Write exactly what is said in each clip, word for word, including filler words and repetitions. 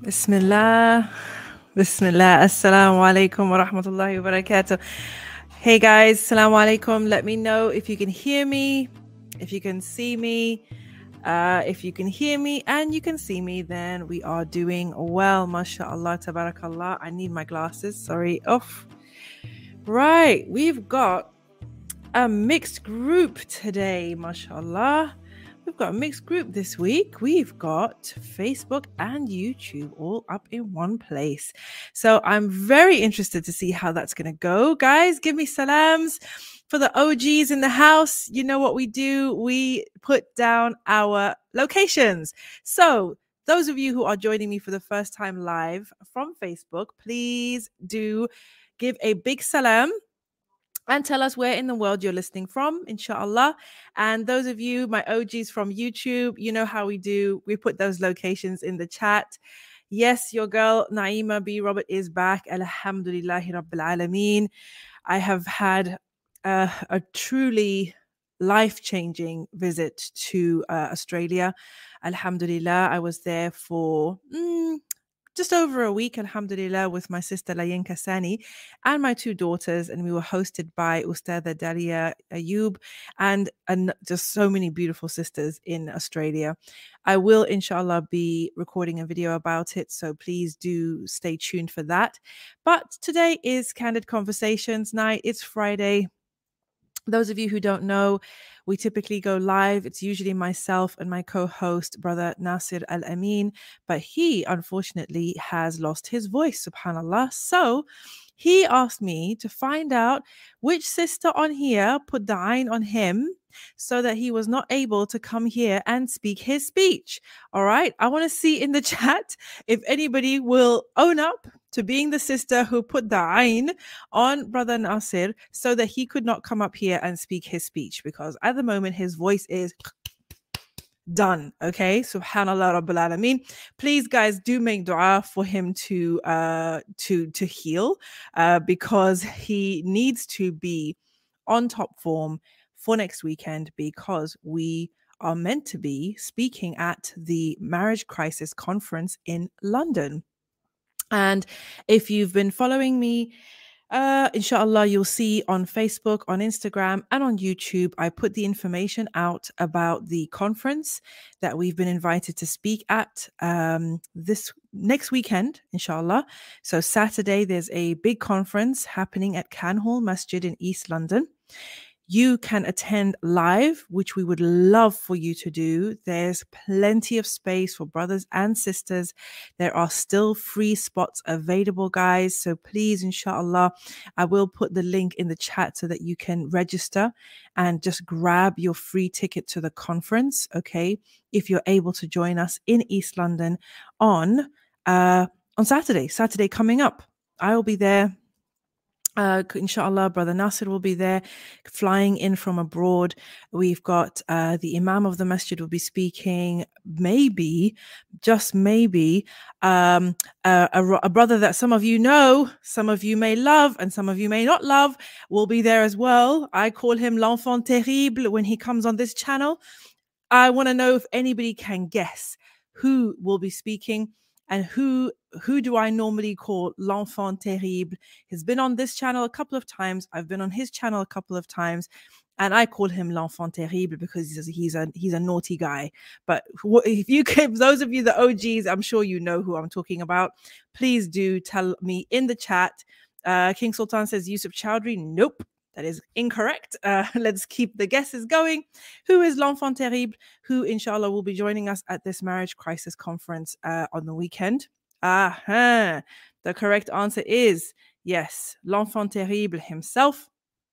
Bismillah. Bismillah. Assalamu alaikum wa rahmatullahi wa barakatuh. Hey guys, assalamu alaikum. Let me know if you can hear me, if you can see me. Uh, if you can hear me and you can see me, then we are doing well. MashaAllah, tabarakallah. I need my glasses. Sorry. Off. Right. We've got a mixed group today. MashaAllah. We've got a mixed group this week. We've got Facebook and YouTube all up in one place. So I'm very interested to see how that's going to go. Guys, give me salams. For the O Gs in the house, you know what we do. We put down our locations. So those of you who are joining me for the first time live from Facebook, please do give a big salam and tell us where in the world you're listening from, inshallah. And those of you, my O Gs from YouTube, you know how we do. We put those locations in the chat. Yes, your girl Naima B. Robert is back. Alhamdulillahi Rabbil Alameen. I have had uh, a truly life-changing visit to uh, Australia. Alhamdulillah, I was there for mm, just over a week, alhamdulillah, with my sister Layin Kasani and my two daughters, and we were hosted by Ustada Dalia Ayub and, and just so many beautiful sisters in Australia. I will, inshallah, be recording a video about it, so please do stay tuned for that. But today is Candid Conversations night. It's Friday. Those of you who don't know, we typically go live. It's usually myself and my co-host, brother Nasir Al-Amin, but he unfortunately has lost his voice, subhanAllah. So he asked me to find out which sister on here put the ayn on him so that he was not able to come here and speak his speech. All right. I want to see in the chat if anybody will own up to being the sister who put the ayn on brother Nasir so that he could not come up here and speak his speech, because at the moment his voice is done. Okay, subhanallah rabbil alameen. Please guys, do make dua for him to uh to to heal, uh because he needs to be on top form for next weekend, because we are meant to be speaking at the Marriage Crisis Conference in London. And if you've been following me, uh, inshallah, you'll see on Facebook, on Instagram, and on YouTube, I put the information out about the conference that we've been invited to speak at um, this next weekend, inshallah. So Saturday, there's a big conference happening at Canhall Masjid in East London. You can attend live, which we would love for you to do. There's plenty of space for brothers and sisters. There are still free spots available, guys. So please, inshallah, I will put the link in the chat so that you can register and just grab your free ticket to the conference, okay? If you're able to join us in East London on, uh, on Saturday, Saturday coming up. I will be there. Uh, inshallah, brother Nasir will be there, flying in from abroad. We've got uh, the Imam of the Masjid will be speaking. Maybe, just maybe, um, a, a, a brother that some of you know, some of you may love, and some of you may not love, will be there as well. I call him l'enfant terrible when he comes on this channel. I want to know if anybody can guess who will be speaking. And who who do I normally call l'enfant terrible? He's been on this channel a couple of times. I've been on his channel a couple of times, and I call him l'enfant terrible because he's a, he's a he's a naughty guy. But if you can, those of you the O Gs, I'm sure you know who I'm talking about. Please do tell me in the chat. Uh, King Sultan says Yusuf Chowdhury. Nope. That is incorrect. Uh, let's keep the guesses going. Who is l'enfant terrible? Who, inshallah, will be joining us at this Marriage Crisis Conference uh, on the weekend? Uh-huh. The correct answer is yes, l'enfant terrible himself.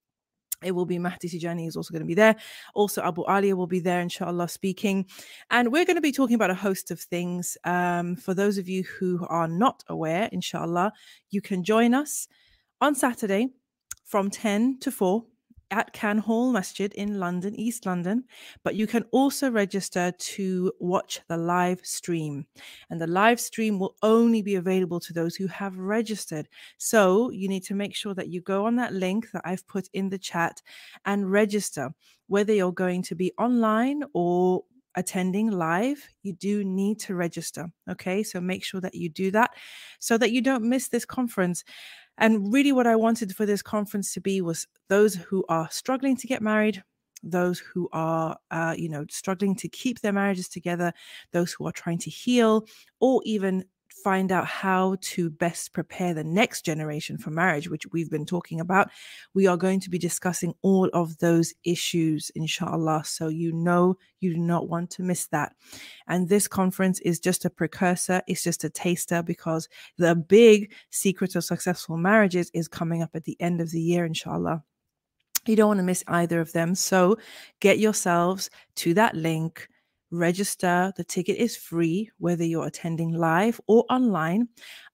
It will be Mahdi Tijani is also going to be there. Also, Abu Alia will be there, inshallah, speaking. And we're going to be talking about a host of things. Um, for those of you who are not aware, inshallah, you can join us on Saturday from ten to four at Canhall Masjid in London, East London. But you can also register to watch the live stream. And the live stream will only be available to those who have registered. So you need to make sure that you go on that link that I've put in the chat and register, whether you're going to be online or attending live, you do need to register. Okay, so make sure that you do that so that you don't miss this conference. And really what I wanted for this conference to be was those who are struggling to get married, those who are, uh, you know, struggling to keep their marriages together, those who are trying to heal, or even find out how to best prepare the next generation for marriage, which we've been talking about. We are going to be discussing all of those issues, inshallah. So you know you do not want to miss that. And this conference is just a precursor. It's just a taster, because the big Secrets of Successful Marriages is coming up at the end of the year, inshallah. You don't want to miss either of them. So get yourselves to that link. Register. The ticket is free, whether you're attending live or online.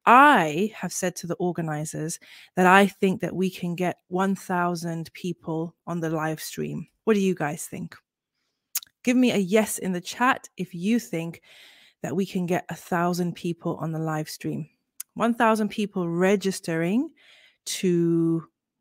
I have said to the organizers that I think that we can get one thousand people on the live stream. What do you guys think? Give me a yes in the chat if you think that we can get a thousand people on the live stream. one thousand people registering to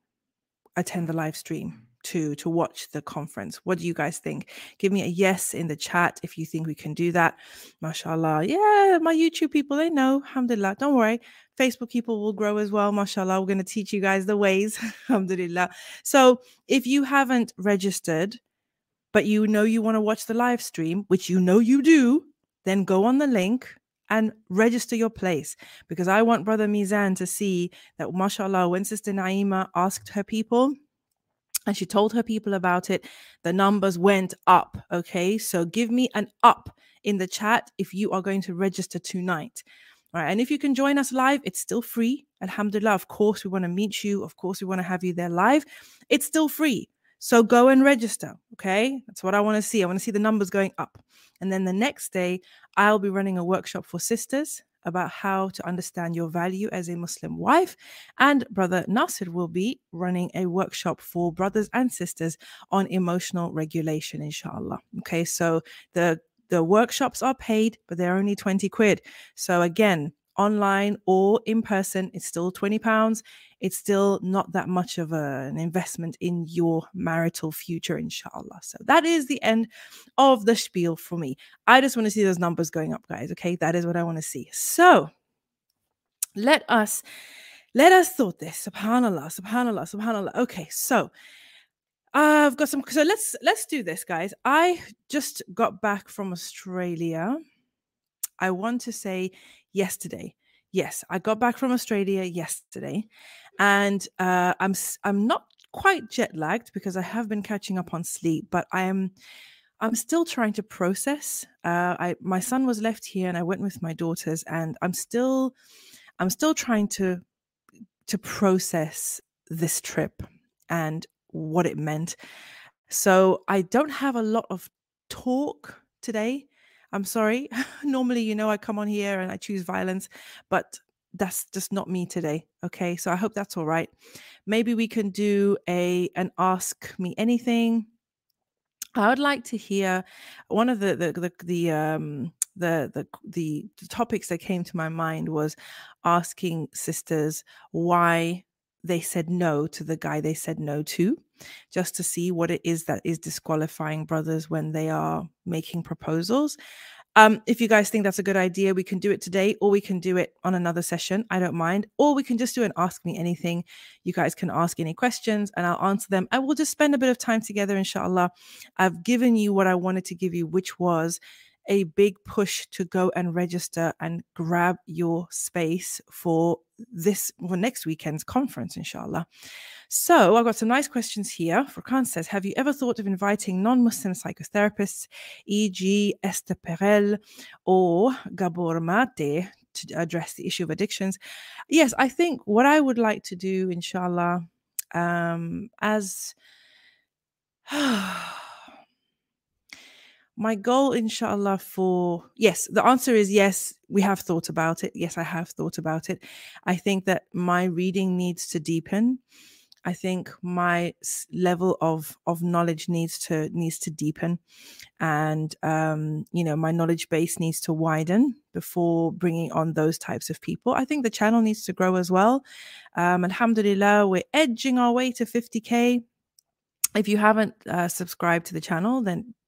attend the live stream, to to watch the conference. What do you guys think? Give me a yes in the chat if you think we can do that. MashaAllah. Yeah, my YouTube people, they know. Alhamdulillah. Don't worry. Facebook people will grow as well. MashaAllah. We're going to teach you guys the ways. Alhamdulillah. So if you haven't registered, but you know you want to watch the live stream, which you know you do, then go on the link and register your place, because I want Brother Mizan to see that, mashallah, when Sister Naima asked her people and she told her people about it, the numbers went up. Okay, so give me an up in the chat if you are going to register tonight. All right, and if you can join us live, it's still free. Alhamdulillah. Of course, we want to meet you. Of course, we want to have you there live. It's still free. So go and register, okay? That's what I want to see. I want to see the numbers going up. And then the next day, I'll be running a workshop for sisters about how to understand your value as a Muslim wife. And Brother Nasir will be running a workshop for brothers and sisters on emotional regulation, inshallah. Okay, so the, the workshops are paid, but they're only twenty quid. So again, online or in person, it's still twenty pounds. It's still not that much of a, an investment in your marital future, inshallah. So that is the end of the spiel for me. I just want to see those numbers going up, guys. Okay, that is what I want to see. So let us let us thought this. Subhanallah, subhanallah, subhanallah. Okay, so I've got some. So let's let's do this, guys. I just got back from Australia. I want to say yesterday. Yes, I got back from Australia yesterday, and uh, I'm I'm not quite jet lagged because I have been catching up on sleep, but I am I'm still trying to process. Uh, I my son was left here, and I went with my daughters, and I'm still I'm still trying to to process this trip and what it meant. So I don't have a lot of talk today. I'm sorry. Normally, you know, I come on here and I choose violence, but that's just not me today. Okay. So I hope that's all right. Maybe we can do a an ask me anything. I would like to hear one of the the the, the um the, the the the topics that came to my mind was asking sisters why they said no to the guy they said no to, just to see what it is that is disqualifying brothers when they are making proposals. Um, if you guys think that's a good idea, we can do it today, or we can do it on another session. I don't mind. Or we can just do an Ask Me Anything. You guys can ask any questions and I'll answer them. I will just spend a bit of time together, inshallah. I've given you what I wanted to give you, which was a big push to go and register and grab your space for this, for next weekend's conference, inshallah. So I've got some nice questions here. Furkan says, have you ever thought of inviting non-Muslim psychotherapists, for example. Esther Perel or Gabor Mate, to address the issue of addictions? Yes, I think what I would like to do, inshallah, um, as my goal, inshallah, for, yes, the answer is yes, we have thought about it. Yes, I have thought about it. I think that my reading needs to deepen. I think my level of of knowledge needs to needs to deepen, and um, you know, my knowledge base needs to widen before bringing on those types of people. I think the channel needs to grow as well. Um, alhamdulillah, we're edging our way to fifty K. If you haven't uh, subscribed to the channel, then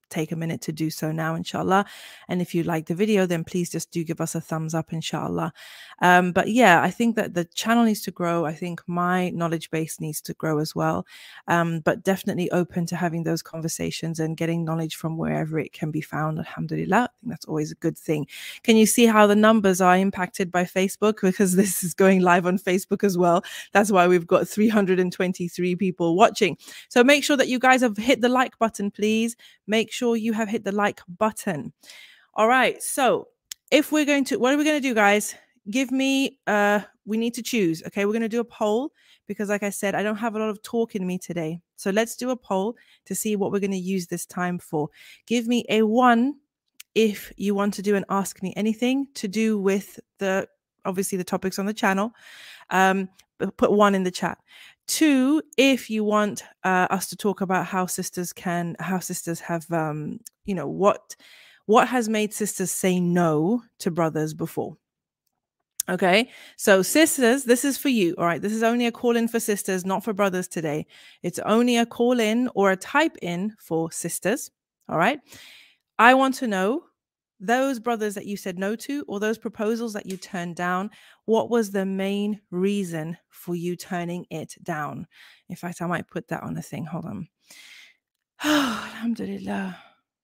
take a minute to do so now, inshallah. And if you like the video, then please just do give us a thumbs up, inshallah. Um, but yeah, I think that the channel needs to grow. I think my knowledge base needs to grow as well. Um, but definitely open to having those conversations and getting knowledge from wherever it can be found. Alhamdulillah. I think that's always a good thing. Can you see how the numbers are impacted by Facebook? Because this is going live on Facebook as well. That's why we've got three hundred twenty-three people watching. So make sure that you guys have hit the like button, please. Make sure you have hit the like button. All right. So if we're going to, what are we going to do, guys? Give me, uh, we need to choose. Okay. We're going to do a poll because, like I said, I don't have a lot of talk in me today. So let's do a poll to see what we're going to use this time for. Give me a one if you want to do an Ask Me Anything to do with the, obviously the topics on the channel. Um, put one in the chat. Two, if you want uh, us to talk about how sisters can, how sisters have, um, you know, what, what has made sisters say no to brothers before. Okay, so sisters, this is for you. All right, this is only a call in for sisters, not for brothers today. It's only a call in or a type in for sisters. All right, I want to know those brothers that you said no to, or those proposals that you turned down. What was the main reason for you turning it down? In fact, I might put that on the thing. Hold on. Alhamdulillah.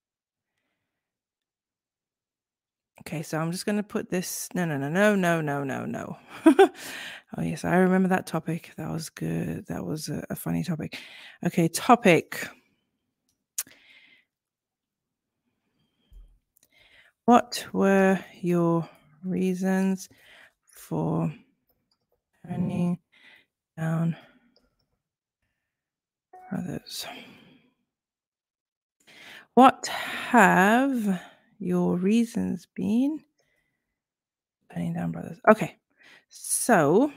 Okay, so I'm just going to put this. No, no, no, no, no, no, no, no. Oh, yes, I remember that topic. That was good. That was a, a funny topic. Okay, topic. What were your reasons for turning down brothers? What have your reasons been turning down brothers? Okay, so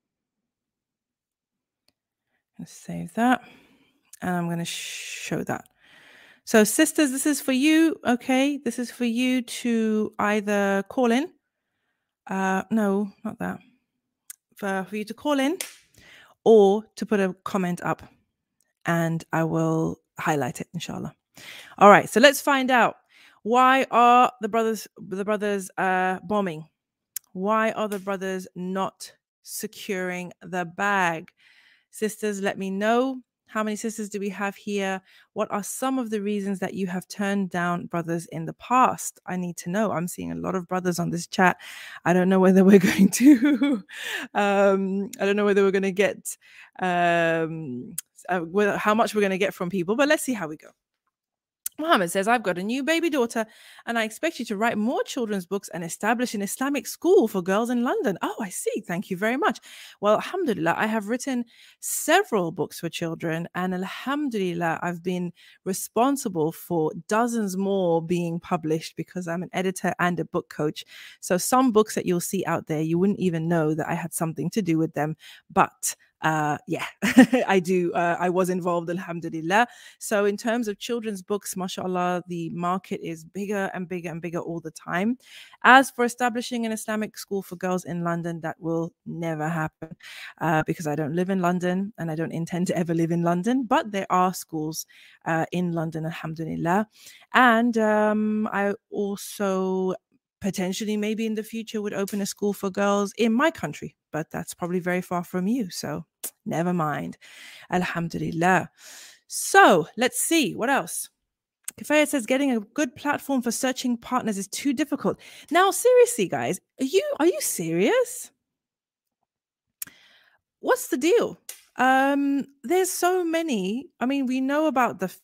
let's save that, and I'm going to show that. So sisters, this is for you. Okay, this is for you to either call in. Uh, no, not that. For, for you to call in or to put a comment up, and I will highlight it, inshallah. All right, so let's find out. Why are the brothers the brothers uh, bombing? Why are the brothers not securing the bag? Sisters, let me know. How many sisters do we have here? What are some of the reasons that you have turned down brothers in the past? I need to know. I'm seeing a lot of brothers on this chat. I don't know whether we're going to, um, I don't know whether we're going to get, um, uh, whether, how much we're going to get from people, but let's see how we go. Muhammad says, I've got a new baby daughter and I expect you to write more children's books and establish an Islamic school for girls in London. Oh, I see. Thank you very much. Well, alhamdulillah, I have written several books for children, and alhamdulillah, I've been responsible for dozens more being published because I'm an editor and a book coach. So some books that you'll see out there, you wouldn't even know that I had something to do with them. But Uh, yeah, I do. Uh, I was involved, alhamdulillah. So in terms of children's books, mashallah, the market is bigger and bigger and bigger all the time. As for establishing an Islamic school for girls in London, that will never happen uh, because I don't live in London and I don't intend to ever live in London. But there are schools uh, in London, alhamdulillah. And um, I also potentially maybe in the future would open a school for girls in my country, but that's probably very far from you. So never mind. Alhamdulillah. So let's see what else. Kifaya says getting a good platform for searching partners is too difficult. Now, seriously, guys, are you are you serious? What's the deal? Um, there's so many. I mean, we know about the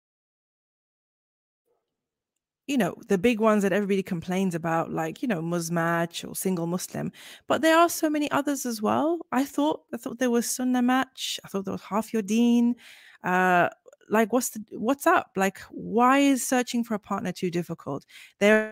you know, the big ones that everybody complains about, like, you know, Muzmatch or Single Muslim, but there are so many others as well. I thought, I thought there was Sunnah Match. I thought there was Half Your Deen. Uh, like, what's the, what's up? Like, why is searching for a partner too difficult? There,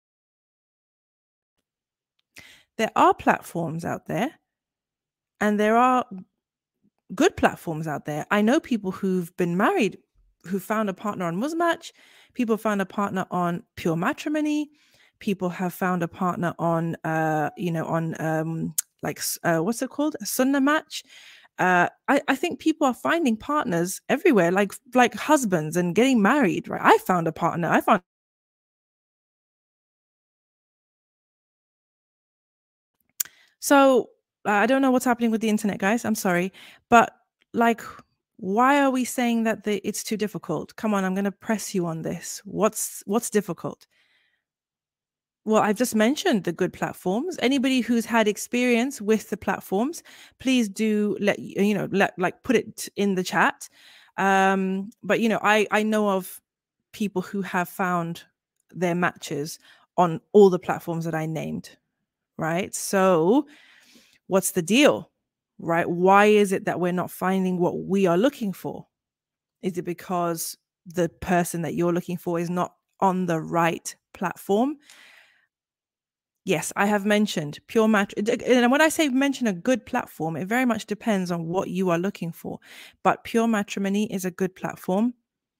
there are platforms out there, and there are good platforms out there. I know people who've been married who found a partner on Muzmatch. People found a partner on Pure Matrimony. People have found a partner on, uh, you know, on um, like uh, what's it called, a Sunnah Match. Uh, I, I think people are finding partners everywhere, like like husbands and getting married, right? I found a partner. I found so uh, I don't know what's happening with the internet, guys. I'm sorry, but like, why are we saying that the, it's too difficult? Come on, I'm going to press you on this. What's what's difficult? Well, I've just mentioned the good platforms. Anybody who's had experience with the platforms, please do let you know, let like put it in the chat. Um, but you know, I I know of people who have found their matches on all the platforms that I named, right? So, what's the deal? Right? Why is it that we're not finding what we are looking for? Is it because the person that you're looking for is not on the right platform? Yes, I have mentioned Pure Match. And when I say mention a good platform, it very much depends on what you are looking for. But Pure Matrimony is a good platform.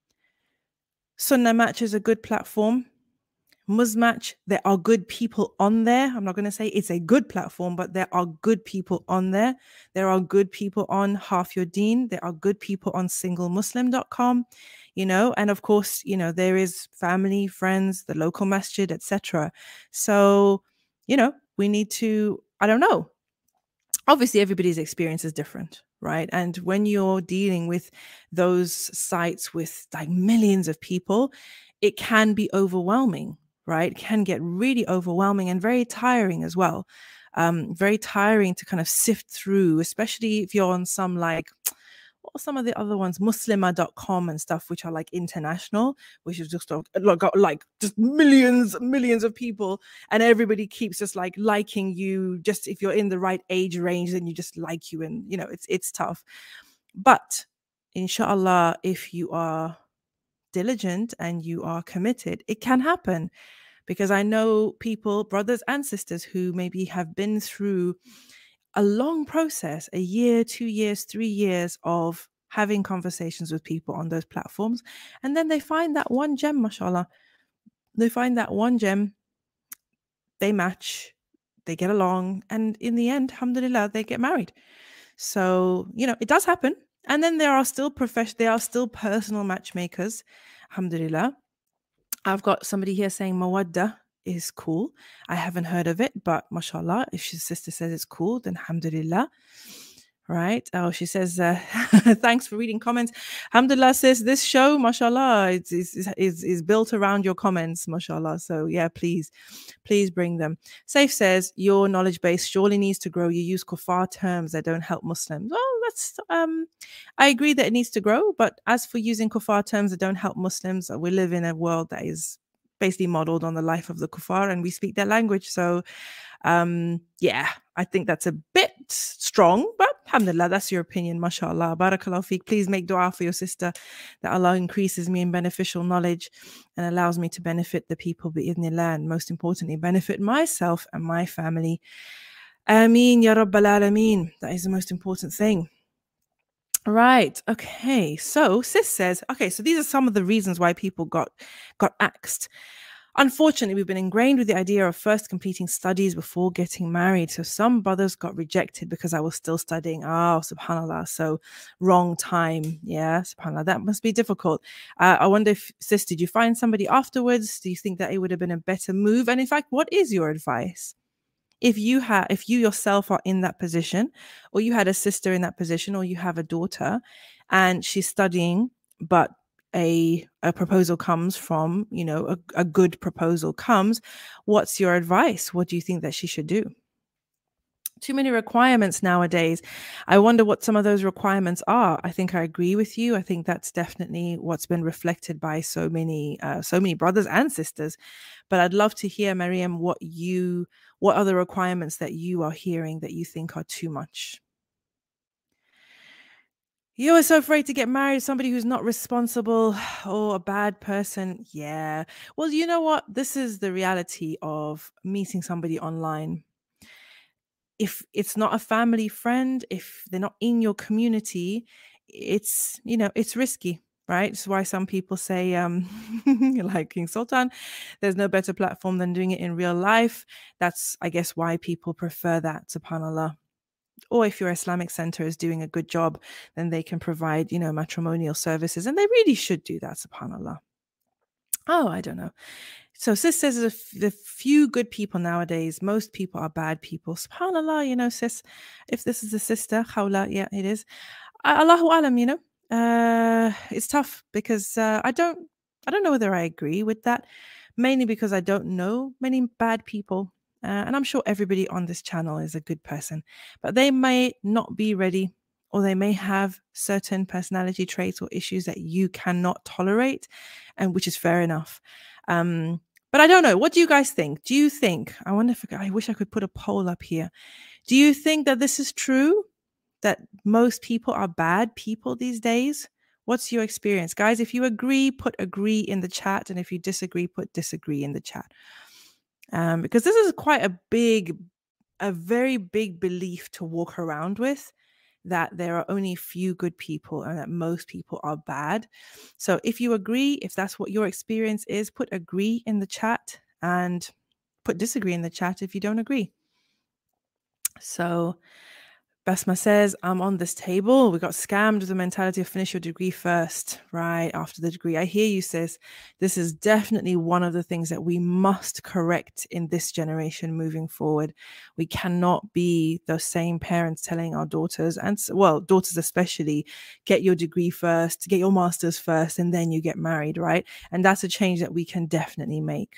Sunnah Match is a good platform. Muzmatch, there are good people on there. I'm not going to say it's a good platform, but there are good people on there. There are good people on Half Your Deen. There are good people on single muslim dot com, you know, and of course, you know, there is family, friends, the local masjid, et cetera. So, you know, we need to, I don't know. Obviously, everybody's experience is different, right? And when you're dealing with those sites with like millions of people, it can be overwhelming, right? It can get really overwhelming and very tiring as well. Um, very tiring to kind of sift through, especially if you're on some like, what are some of the other ones, muslimah dot com and stuff, which are like international, which is just like, got like just millions, millions of people, and everybody keeps just like liking you. Just if you're in the right age range, then you just like you, and you know it's it's tough. But inshallah, if you are diligent and you are committed, it can happen. Because I know people, brothers and sisters, who maybe have been through a long process, a year, two years, three years of having conversations with people on those platforms. And then they find that one gem, mashallah. They find that one gem, they match, they get along. And in the end, alhamdulillah, they get married. So, you know, it does happen. And then there are still professional, there are still personal matchmakers, alhamdulillah. I've got somebody here saying Mawadda is cool. I haven't heard of it, but mashallah, if your sister says it's cool, then alhamdulillah. Right. Oh, she says, uh, thanks for reading comments. Alhamdulillah, says this show, mashallah, is, is, is, is built around your comments, mashallah. So yeah, please, please bring them. Saif says, your knowledge base surely needs to grow. You use kuffar terms that don't help Muslims. Well, that's, um, I agree that it needs to grow. But as for using kuffar terms that don't help Muslims, we live in a world that is basically modeled on the life of the kuffar and we speak their language. So um, yeah, I think that's a bit strong, but alhamdulillah, that's your opinion, mashallah. Barakallahu feek. Please make dua for your sister that Allah increases me in beneficial knowledge and allows me to benefit the people bi'idhnillah, and most importantly, benefit myself and my family. Ameen ya Rabbal Alameen. That is the most important thing. Right. Okay. So sis says, okay, so these are some of the reasons why people got got axed. Unfortunately, we've been ingrained with the idea of first completing studies before getting married. So some brothers got rejected because I was still studying. Oh, subhanAllah. So wrong time. Yeah, subhanAllah. That must be difficult. Uh, I wonder if, sis, did you find somebody afterwards? Do you think that it would have been a better move? And in fact, what is your advice? If you have, if you yourself are in that position, or you had a sister in that position, or you have a daughter and she's studying, but a a proposal comes from, you know, a, a good proposal comes, what's your advice? What do you think that she should do? Too many requirements nowadays. I wonder what some of those requirements are. I think I agree with you. I think that's definitely what's been reflected by so many, uh, so many brothers and sisters. But I'd love to hear, Mariam, what you, what are the requirements that you are hearing that you think are too much? You are so afraid to get married to somebody who's not responsible or a bad person. Yeah. Well, you know what? This is the reality of meeting somebody online. If it's not a family friend, if they're not in your community, it's, you know, it's risky, right? It's why some people say, um, like King Sultan, there's no better platform than doing it in real life. That's, I guess, why people prefer that, subhanAllah. or if your Islamic center is doing a good job, then they can provide, you know, matrimonial services. And they really should do that, subhanAllah. Oh, I don't know. So sis says there's a, f- the few good people nowadays. Most people are bad people. SubhanAllah, you know, sis, if this is a sister, khawla, yeah, it is. I- Allahu alam, you know. Uh, it's tough because uh, I don't I don't know whether I agree with that, mainly because I don't know many bad people. Uh, and I'm sure everybody on this channel is a good person, but they may not be ready, or they may have certain personality traits or issues that you cannot tolerate, and which is fair enough. Um, but I don't know. What do you guys think? Do you think, I wonder if I wish I could put a poll up here. Do you think that this is true? That most people are bad people these days? What's your experience? Guys, if you agree, put agree in the chat. And if you disagree, put disagree in the chat. Um, because this is quite a big, a very big belief to walk around with, that there are only a few good people and that most people are bad. So if you agree, if that's what your experience is, put agree in the chat, and put disagree in the chat if you don't agree. So Basma says, I'm on this table. We got scammed with the mentality of finish your degree first, right after the degree. I hear you, sis. This is definitely one of the things that we must correct in this generation moving forward. We cannot be those same parents telling our daughters, and well, daughters especially, get your degree first, get your master's first, and then you get married, right? And that's a change that we can definitely make.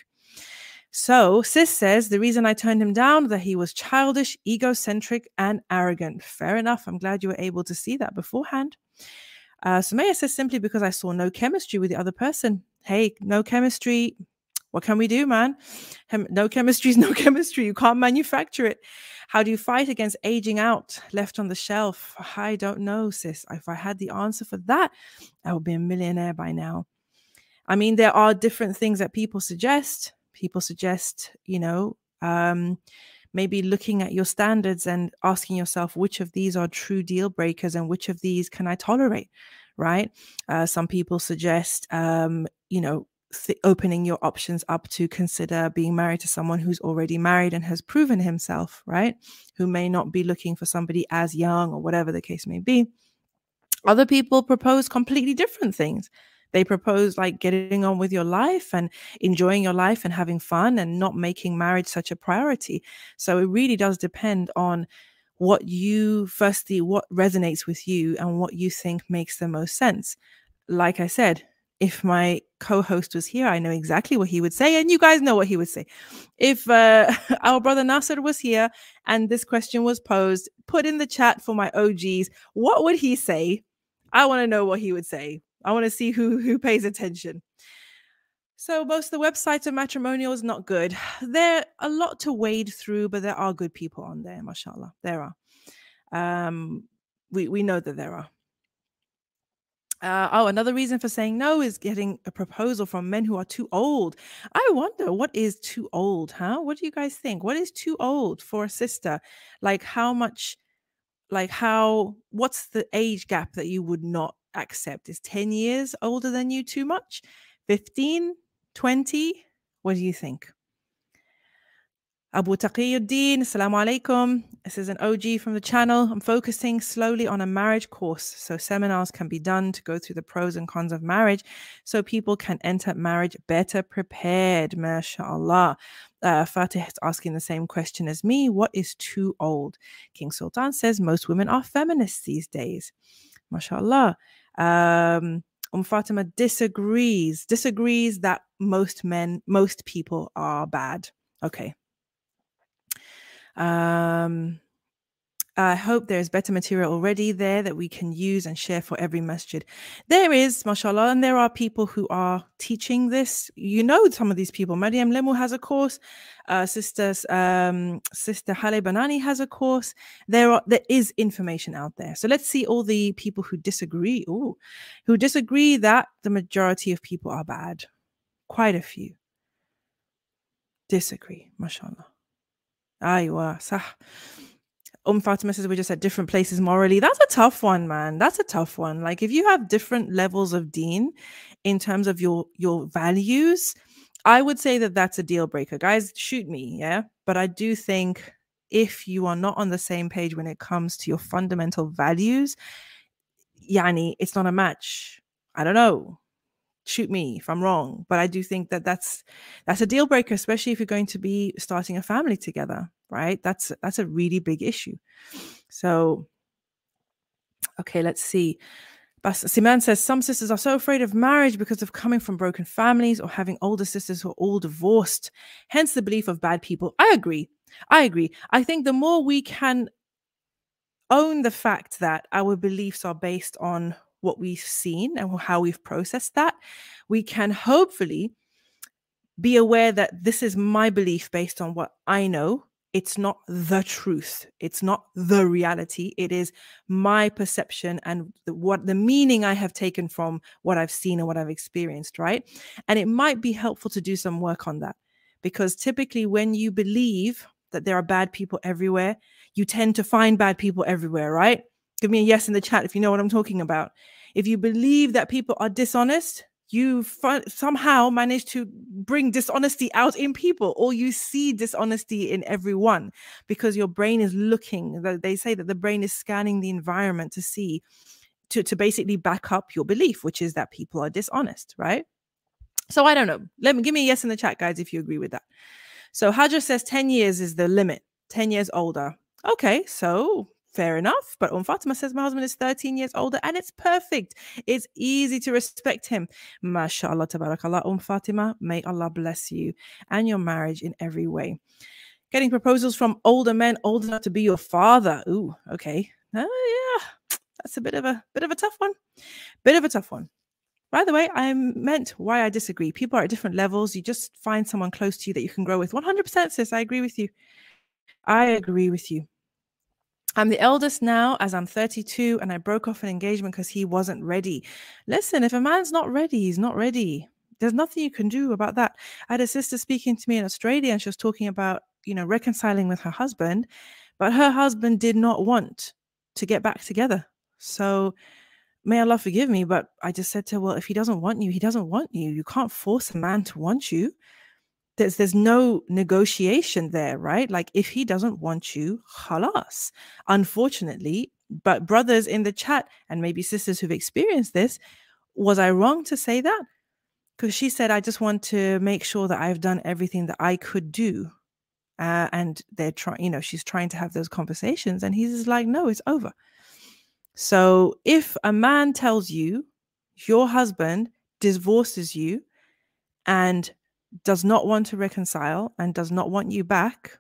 So sis says the reason I turned him down, that he was childish, egocentric, and arrogant. Fair enough. I'm glad you were able to see that beforehand. Uh, Sumaya says simply because I saw no chemistry with the other person. Hey, no chemistry. What can we do, man? Hem- no chemistry is no chemistry. You can't manufacture it. How do you fight against aging out, left on the shelf? I don't know, sis. If I had the answer for that, I would be a millionaire by now. I mean, there are different things that people suggest. People suggest, you know, um, maybe looking at your standards and asking yourself which of these are true deal breakers and which of these can I tolerate, right? Uh, some people suggest, um, you know, th- opening your options up to consider being married to someone who's already married and has proven himself, right? Who may not be looking for somebody as young or whatever the case may be. Other people propose completely different things. They propose like getting on with your life and enjoying your life and having fun and not making marriage such a priority. So it really does depend on what you, firstly, what resonates with you and what you think makes the most sense. Like I said, if my co-host was here, I know exactly what he would say, and you guys know what he would say. If uh, our brother Nasser was here and this question was posed, put in the chat for my O Gs, what would he say? I want to know what he would say. I want to see who who pays attention. So most of the websites of matrimonial is not good. There are a lot to wade through, but there are good people on there, mashallah. There are. Um, we, we know that there are. Uh, oh, another reason for saying no is getting a proposal from men who are too old. I wonder, what is too old, huh? What do you guys think? What is too old for a sister? Like how much, like how, what's the age gap that you would not accept? Is ten years older than you too much? fifteen? twenty? What do you think? Abu Taqiyuddin, assalamu alaikum. This is an O G from the channel. I'm focusing slowly on a marriage course. So seminars can be done to go through the pros and cons of marriage so people can enter marriage better prepared. MashaAllah. Uh, Fatih is asking the same question as me. What is too old? King Sultan says most women are feminists these days. MashaAllah. Um, Um Fatima disagrees, disagrees that most men, most people are bad. Okay. Um, I hope there's better material already there that we can use and share for every masjid. There is, mashallah, and there are people who are teaching this. You know some of these people. Mariam Lemu has a course. Uh, Sister, um, Sister Hale Banani has a course. There are, there is information out there. So let's see all the people who disagree. Ooh, who disagree that the majority of people are bad. Quite a few disagree, mashallah. Aywa, sah. Um Fatima says we're just at different places morally. That's a tough one, man. That's a tough one. Like if you have different levels of deen in terms of your your values, I would say that that's a deal breaker. Guys, shoot me, yeah? But I do think if you are not on the same page when it comes to your fundamental values, yani, it's not a match. I don't know. Shoot me if I'm wrong, but I do think that that's that's a deal breaker, especially if you're going to be starting a family together, right? That's that's a really big issue. So, okay, let's see. Siman says some sisters are so afraid of marriage because of coming from broken families or having older sisters who are all divorced, hence the belief of bad people. I agree. I agree. I think the more we can own the fact that our beliefs are based on what we've seen and how we've processed that, we can hopefully be aware that this is my belief based on what I know. It's not the truth. It's not the reality. It is my perception and the, what the meaning I have taken from what I've seen and what I've experienced, right? And it might be helpful to do some work on that, because typically when you believe that there are bad people everywhere, you tend to find bad people everywhere, right? Give me a yes in the chat if you know what I'm talking about. If you believe that people are dishonest, you f- somehow manage to bring dishonesty out in people, or you see dishonesty in everyone because your brain is looking. They say that the brain is scanning the environment to see, to, to basically back up your belief, which is that people are dishonest, right? So I don't know. Let me give me a yes in the chat, guys, if you agree with that. So Hajar says ten years is the limit, ten years older. Okay, so fair enough. But Umm Fatima says my husband is thirteen years older and it's perfect. It's easy to respect him. MashaAllah, tabarakallah, Umm Fatima, may Allah bless you and your marriage in every way. Getting proposals from older men, old enough to be your father. Ooh, okay. Oh, yeah, that's a bit of a bit of a tough one. Bit of a tough one. By the way, I meant why I disagree. People are at different levels. You just find someone close to you that you can grow with. one hundred percent, sis. I agree with you. I agree with you. I'm the eldest now, as I'm thirty-two, and I broke off an engagement because he wasn't ready. Listen, if a man's not ready, he's not ready. There's nothing you can do about that. I had a sister speaking to me in Australia, and she was talking about, you know, reconciling with her husband, but her husband did not want to get back together. So may Allah forgive me, but I just said to her, well, if he doesn't want you, he doesn't want you. You can't force a man to want you. There's there's no negotiation there, right? Like if he doesn't want you, khalas. Unfortunately, but brothers in the chat and maybe sisters who've experienced this, was I wrong to say that? Because she said, I just want to make sure that I've done everything that I could do. Uh, and they're trying, you know, she's trying to have those conversations. And he's just like, no, it's over. So if a man tells you your husband divorces you and does not want to reconcile and does not want you back,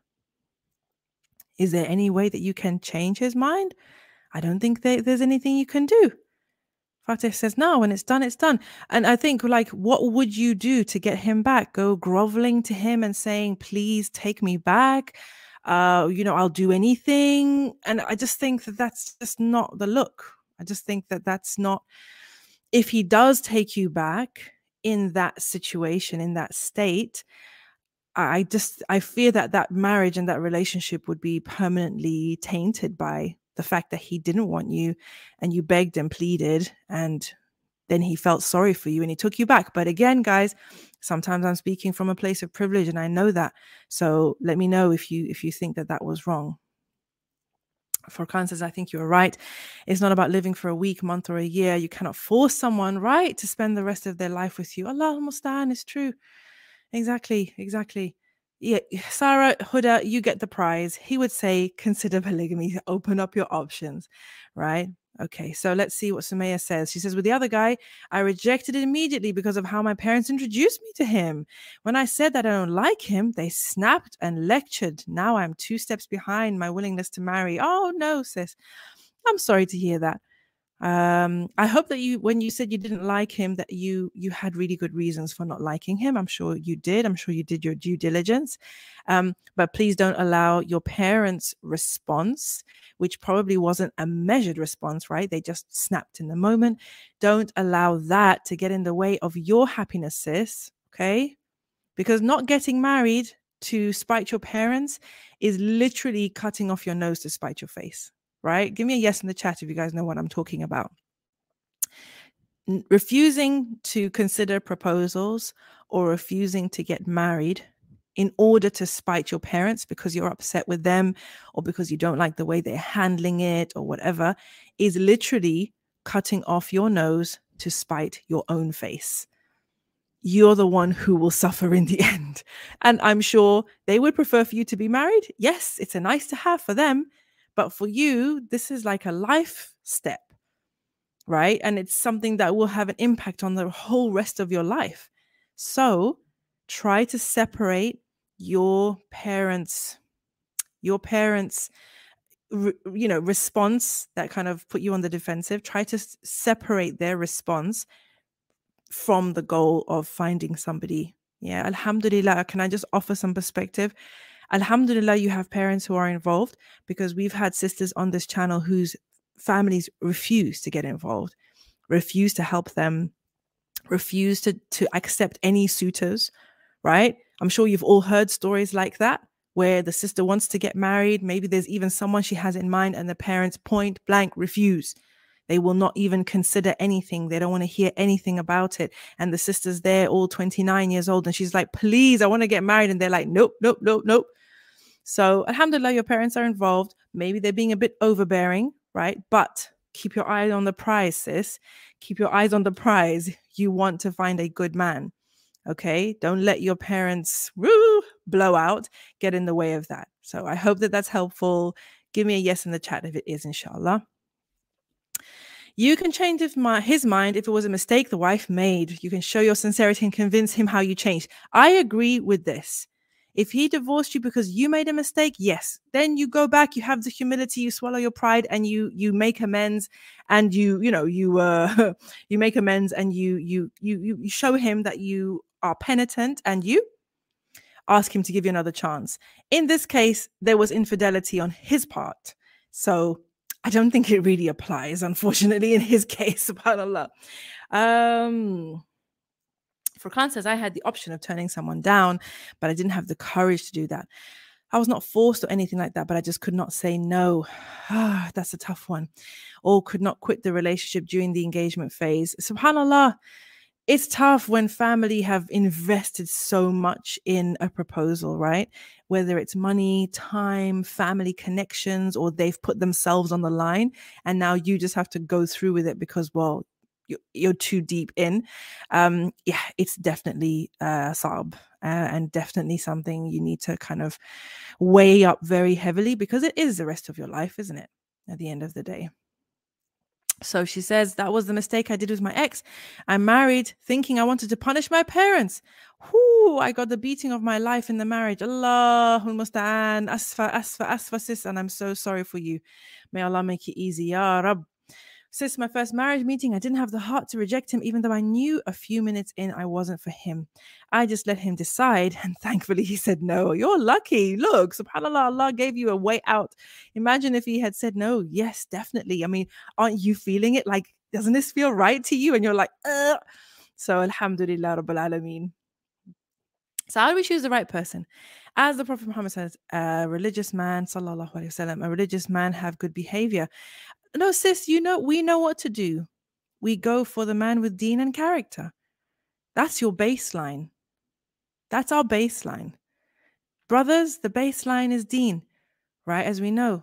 is there any way that you can change his mind? I don't think that there's anything you can do. Fateh says, no, when it's done, it's done. And I think, like, what would you do to get him back? Go groveling to him and saying, please take me back. Uh, you know, I'll do anything. And I just think that that's just not the look. I just think that that's not, if he does take you back in that situation, in that state, I just, I fear that that marriage and that relationship would be permanently tainted by the fact that he didn't want you and you begged and pleaded and then he felt sorry for you and he took you back. But again, guys, sometimes I'm speaking from a place of privilege and I know that. So let me know if you if you think that that was wrong. Furqan says, I think you're right. It's not about living for a week, month, or a year. You cannot force someone, right, to spend the rest of their life with you. Allah Mustaan, is true. Exactly, exactly. Yeah, Sarah Huda, you get the prize. He would say, consider polygamy, open up your options, right? Okay, so let's see what Sumaya says. She says, with the other guy, I rejected it immediately because of how my parents introduced me to him. When I said that I don't like him, they snapped and lectured. Now I'm two steps behind my willingness to marry. Oh, no, sis. I'm sorry to hear that. Um, I hope that you, when you said you didn't like him, that you you had really good reasons for not liking him. I'm sure you did. I'm sure you did your due diligence. Um, but please don't allow your parents' response, which probably wasn't a measured response, right? They just snapped in the moment. Don't allow that to get in the way of your happiness, sis. Okay? Because not getting married to spite your parents is literally cutting off your nose to spite your face. Right? Give me a yes in the chat if you guys know what I'm talking about. N- refusing to consider proposals or refusing to get married in order to spite your parents because you're upset with them or because you don't like the way they're handling it or whatever, is literally cutting off your nose to spite your own face. You're the one who will suffer in the end. And I'm sure they would prefer for you to be married. Yes, it's a nice to have for them. But for you, this is like a life step, right? And it's something that will have an impact on the whole rest of your life. So try to separate your parents, your parents' you know, response that kind of put you on the defensive. Try to s- separate their response from the goal of finding somebody. Yeah, Alhamdulillah, can I just offer some perspective? Alhamdulillah, you have parents who are involved, because we've had sisters on this channel whose families refuse to get involved, refuse to help them, refuse to, to accept any suitors, right? I'm sure you've all heard stories like that, where the sister wants to get married. Maybe there's even someone she has in mind and the parents point blank refuse. They will not even consider anything. They don't want to hear anything about it. And the sister's there, all twenty-nine years old, and she's like, please, I want to get married. And they're like, nope, nope, nope, nope. So alhamdulillah, your parents are involved. Maybe they're being a bit overbearing, right? But keep your eye on the prize, sis. Keep your eyes on the prize. You want to find a good man. Okay, don't let your parents woo, blow out get in the way of that. So I hope that that's helpful. Give me a yes in the chat if it is, inshallah. You can change his mind if it was a mistake the wife made. You can show your sincerity and convince him how you changed. I agree with this. If he divorced you because you made a mistake, yes, then you go back, you have the humility, you swallow your pride, and you you make amends, and you you know you uh you make amends, and you you you you show him that you are penitent, and you ask him to give you another chance. In this case, there was infidelity on his part, so I don't think it really applies, unfortunately, in his case. SubhanAllah. Um, Furqan says, I had the option of turning someone down, but I didn't have the courage to do that. I was not forced or anything like that, but I just could not say no. Ah, that's a tough one. Or could not quit the relationship during the engagement phase. SubhanAllah, it's tough when family have invested so much in a proposal, right? Whether it's money, time, family connections, or they've put themselves on the line, and now you just have to go through with it because, well, you're too deep in. Um, yeah, it's definitely uh, sa'b, uh, and definitely something you need to kind of weigh up very heavily, because it is the rest of your life, isn't it? At the end of the day. So she says, that was the mistake I did with my ex. I married thinking I wanted to punish my parents. Whoo, I got the beating of my life in the marriage. Allahul musta'an, asfa, asfa, asfa, sis, and I'm so sorry for you. May Allah make it easy, ya Rab. Sis, my first marriage meeting, I didn't have the heart to reject him, even though I knew a few minutes in I wasn't for him. I just let him decide, and thankfully he said no. You're lucky. Look, subhanAllah, Allah gave you a way out. Imagine if he had said no. Yes, definitely. I mean, aren't you feeling it? Like, doesn't this feel right to you? And you're like, Ugh. So alhamdulillah rabbil alameen. So how do we choose the right person? As the Prophet Muhammad says, a religious man, sallallahu alaihi wasallam, a religious man have good behavior. No, sis, you know, we know what to do. We go for the man with deen and character. That's your baseline. That's our baseline. Brothers, the baseline is deen, right? As we know,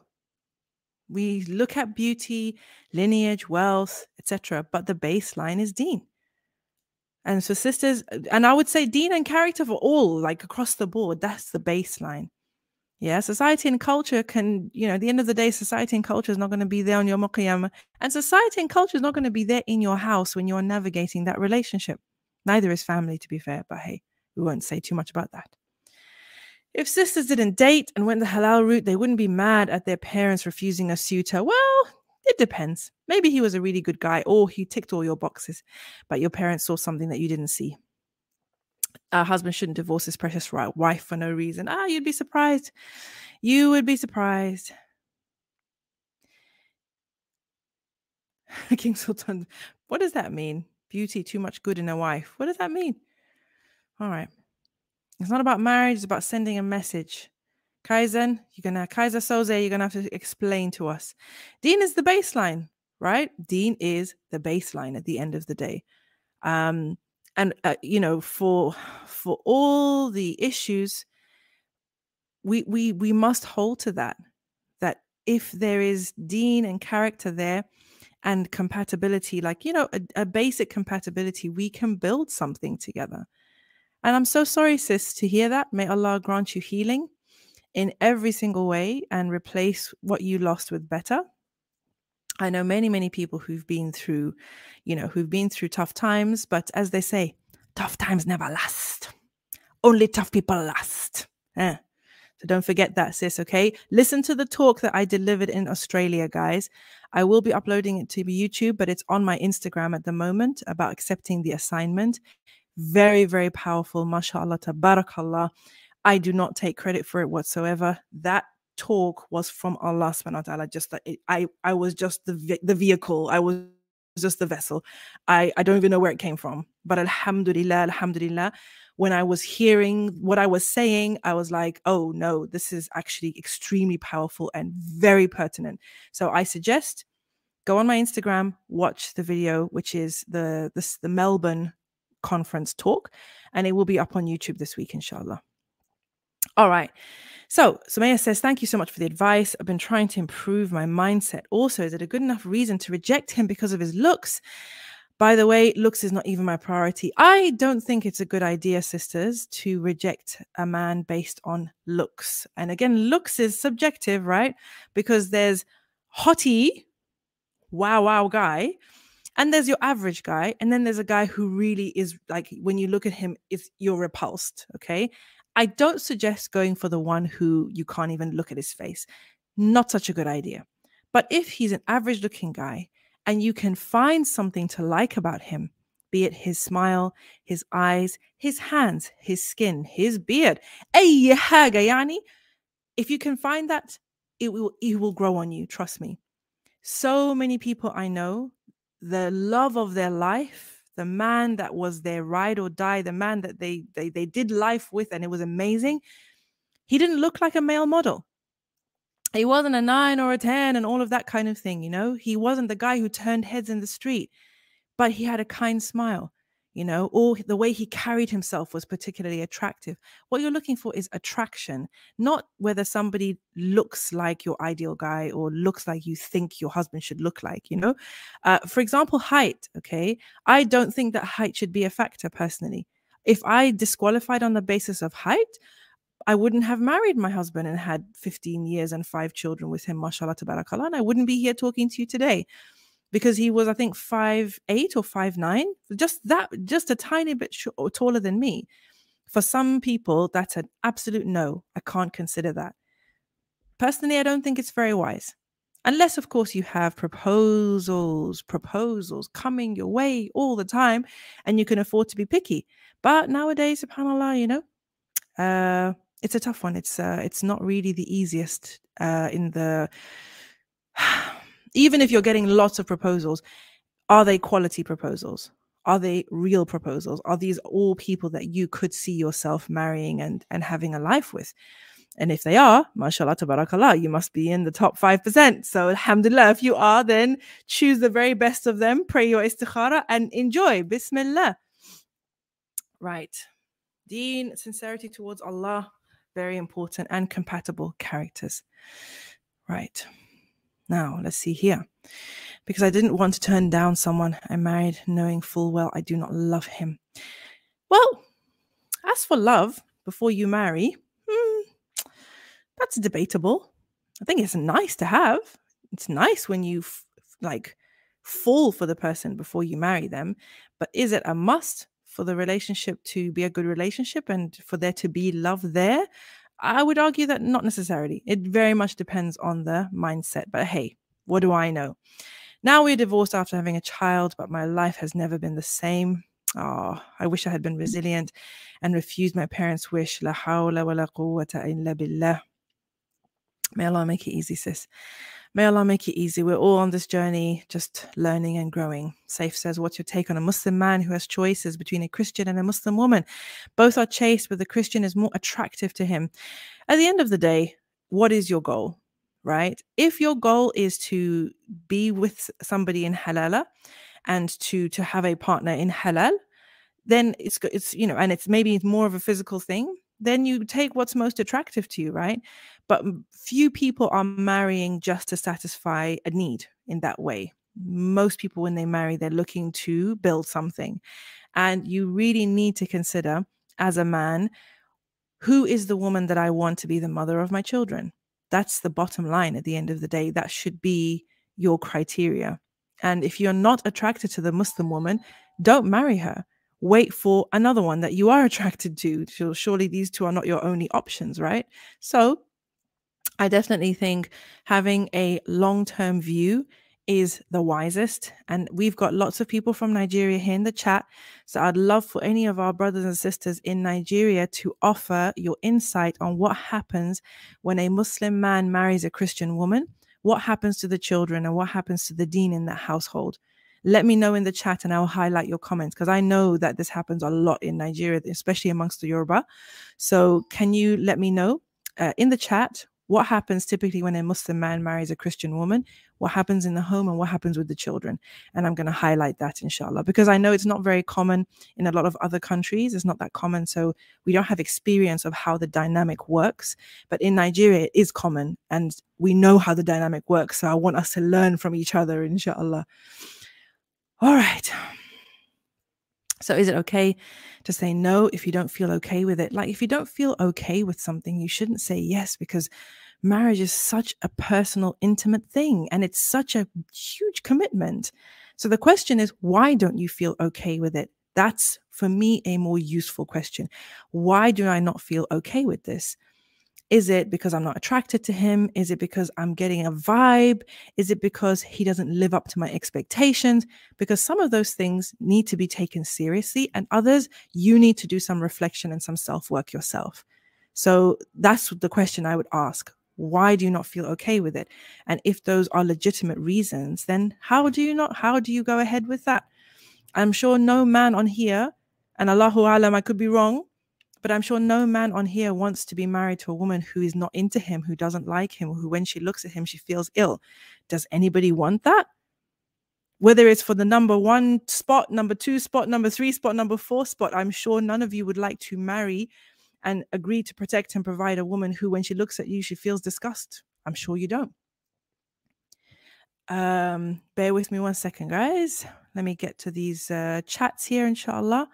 we look at beauty, lineage, wealth, et cetera, but the baseline is deen. And so sisters, and I would say deen and character for all, like across the board, that's the baseline. Yeah, society and culture can, you know, at the end of the day, society and culture is not going to be there on your Qiyamah. And society and culture is not going to be there in your house when you're navigating that relationship. Neither is family, to be fair, but hey, we won't say too much about that. If sisters didn't date and went the halal route, they wouldn't be mad at their parents refusing a suitor. Well, it depends. Maybe he was a really good guy, or he ticked all your boxes, but your parents saw something that you didn't see. A husband shouldn't divorce his precious wife for no reason. Ah, you'd be surprised. You would be surprised. King Sultan, what does that mean? Beauty, too much good in a wife. What does that mean? All right. It's not about marriage. It's about sending a message. Kaizen, you're gonna Kaiser Soze, you're gonna have to explain to us. Deen is the baseline, right? Deen is the baseline at the end of the day. Um, and uh, you know, for for all the issues we we we must hold to that, that if there is deen and character there and compatibility, like, you know, a, a basic compatibility, we can build something together. And I'm so sorry, sis, to hear that. May Allah grant you healing in every single way and replace what you lost with better. I know many, many people who've been through, you know, who've been through tough times, but as they say, tough times never last. Only tough people last. Eh. So don't forget that, sis, okay? Listen to the talk that I delivered in Australia, guys. I will be uploading it to YouTube, but it's on my Instagram at the moment about accepting the assignment. Very, very powerful. MashaAllah, tabarakallah. I do not take credit for it whatsoever. That talk was from Allah subhanahu wa ta'ala. Just like it, I, I was just the the vehicle. I was just the vessel. I, I don't even know where it came from. But alhamdulillah, alhamdulillah, when I was hearing what I was saying, I was like, oh no, this is actually extremely powerful and very pertinent. So I suggest go on my Instagram, watch the video, which is the this the Melbourne conference talk, and it will be up on YouTube this week, inshallah. All right. So Sumaya says, thank you so much for the advice. I've been trying to improve my mindset. Also, is it a good enough reason to reject him because of his looks? By the way, looks is not even my priority. I don't think it's a good idea, sisters, to reject a man based on looks. And again, looks is subjective, right? Because there's hottie, wow, wow guy, and there's your average guy. And then there's a guy who really is like, when you look at him, it's, you're repulsed, okay? I don't suggest going for the one who you can't even look at his face. Not such a good idea. But if he's an average looking guy and you can find something to like about him, be it his smile, his eyes, his hands, his skin, his beard, أي حاجة يعني, if you can find that, it will, it will grow on you. Trust me. So many people I know, the love of their life, the man that was their ride or die, the man that they, they, they did life with, and it was amazing. He didn't look like a male model. He wasn't a nine or a ten and all of that kind of thing, you know. He wasn't the guy who turned heads in the street, but he had a kind smile, you know, or the way he carried himself was particularly attractive. What you're looking for is attraction, not whether somebody looks like your ideal guy or looks like you think your husband should look like, you know. Uh, for example, height, okay? I don't think that height should be a factor personally. If I disqualified on the basis of height, I wouldn't have married my husband and had fifteen years and five children with him, mashallah, tabarakallah, and I wouldn't be here talking to you today. Because he was, I think, five eight or five nine, just that, just a tiny bit sh- or taller than me. For some people, that's an absolute no. I can't consider that. Personally, I don't think it's very wise. Unless, of course, you have proposals, proposals coming your way all the time, and you can afford to be picky. But nowadays, subhanAllah, you know, uh, it's a tough one. It's uh, it's not really the easiest uh, in the... Even if you're getting lots of proposals, are they quality proposals? Are they real proposals? Are these all people that you could see yourself marrying and, and having a life with? And if they are, mashallah, tabarakallah, you must be in the top five percent. So alhamdulillah, if you are, then choose the very best of them, pray your istikhara and enjoy. Bismillah. Right. Deen, sincerity towards Allah, very important, and compatible characters. Right. Now, let's see here. Because I didn't want to turn down someone I married knowing full well I do not love him. Well, as for love before you marry, hmm, that's debatable. I think it's nice to have. It's nice when you f- like fall for the person before you marry them. But is it a must for the relationship to be a good relationship and for there to be love there? I would argue that not necessarily. It very much depends on the mindset. But hey, what do I know? Now we're divorced after having a child, but my life has never been the same. Oh, I wish I had been resilient and refused my parents' wish. La hawla wa la quwwata illa billah. May Allah make it easy, sis. May Allah make it easy. We're all on this journey, just learning and growing. Saif says, what's your take on a Muslim man who has choices between a Christian and a Muslim woman? Both are chaste, but the Christian is more attractive to him. At the end of the day, what is your goal, right? If your goal is to be with somebody in halala and to, to have a partner in halal, then it's, it's, you know, and it's maybe more of a physical thing, then you take what's most attractive to you, right? But few people are marrying just to satisfy a need in that way. Most people, when they marry, they're looking to build something. And you really need to consider, as a man, who is the woman that I want to be the mother of my children? That's the bottom line at the end of the day. That should be your criteria. And if you're not attracted to the Muslim woman, don't marry her. Wait for another one that you are attracted to. So surely these two are not your only options, right? So I definitely think having a long-term view is the wisest. And we've got lots of people from Nigeria here in the chat. So I'd love for any of our brothers and sisters in Nigeria to offer your insight on what happens when a Muslim man marries a Christian woman. What happens to the children and what happens to the deen in that household? Let me know in the chat and I'll highlight your comments, because I know that this happens a lot in Nigeria, especially amongst the Yoruba. So can you let me know uh, in the chat what happens typically when a Muslim man marries a Christian woman, what happens in the home, and what happens with the children? And I'm going to highlight that, inshallah, because I know it's not very common in a lot of other countries. It's not that common. So we don't have experience of how the dynamic works. But in Nigeria, it is common. And we know how the dynamic works. So I want us to learn from each other, inshallah. All right. So is it okay to say no if you don't feel okay with it? Like, if you don't feel okay with something, you shouldn't say yes, because marriage is such a personal, intimate thing, and it's such a huge commitment. So the question is, why don't you feel okay with it? That's, for me, a more useful question. Why do I not feel okay with this? Is it because I'm not attracted to him? Is it because I'm getting a vibe? Is it because he doesn't live up to my expectations? Because some of those things need to be taken seriously, and others, you need to do some reflection and some self-work yourself. So that's the question I would ask. Why do you not feel okay with it? And if those are legitimate reasons, then how do you not, how do you go ahead with that? I'm sure no man on here, and Allahu Alam, I could be wrong, but I'm sure no man on here wants to be married to a woman who is not into him, who doesn't like him, who when she looks at him, she feels ill. Does anybody want that? Whether it's for the number one spot, number two spot, number three spot, number four spot, I'm sure none of you would like to marry and agree to protect and provide a woman who, when she looks at you, she feels disgust. I'm sure you don't. Um, bear with me one second, guys. Let me get to these uh, chats here, inshallah.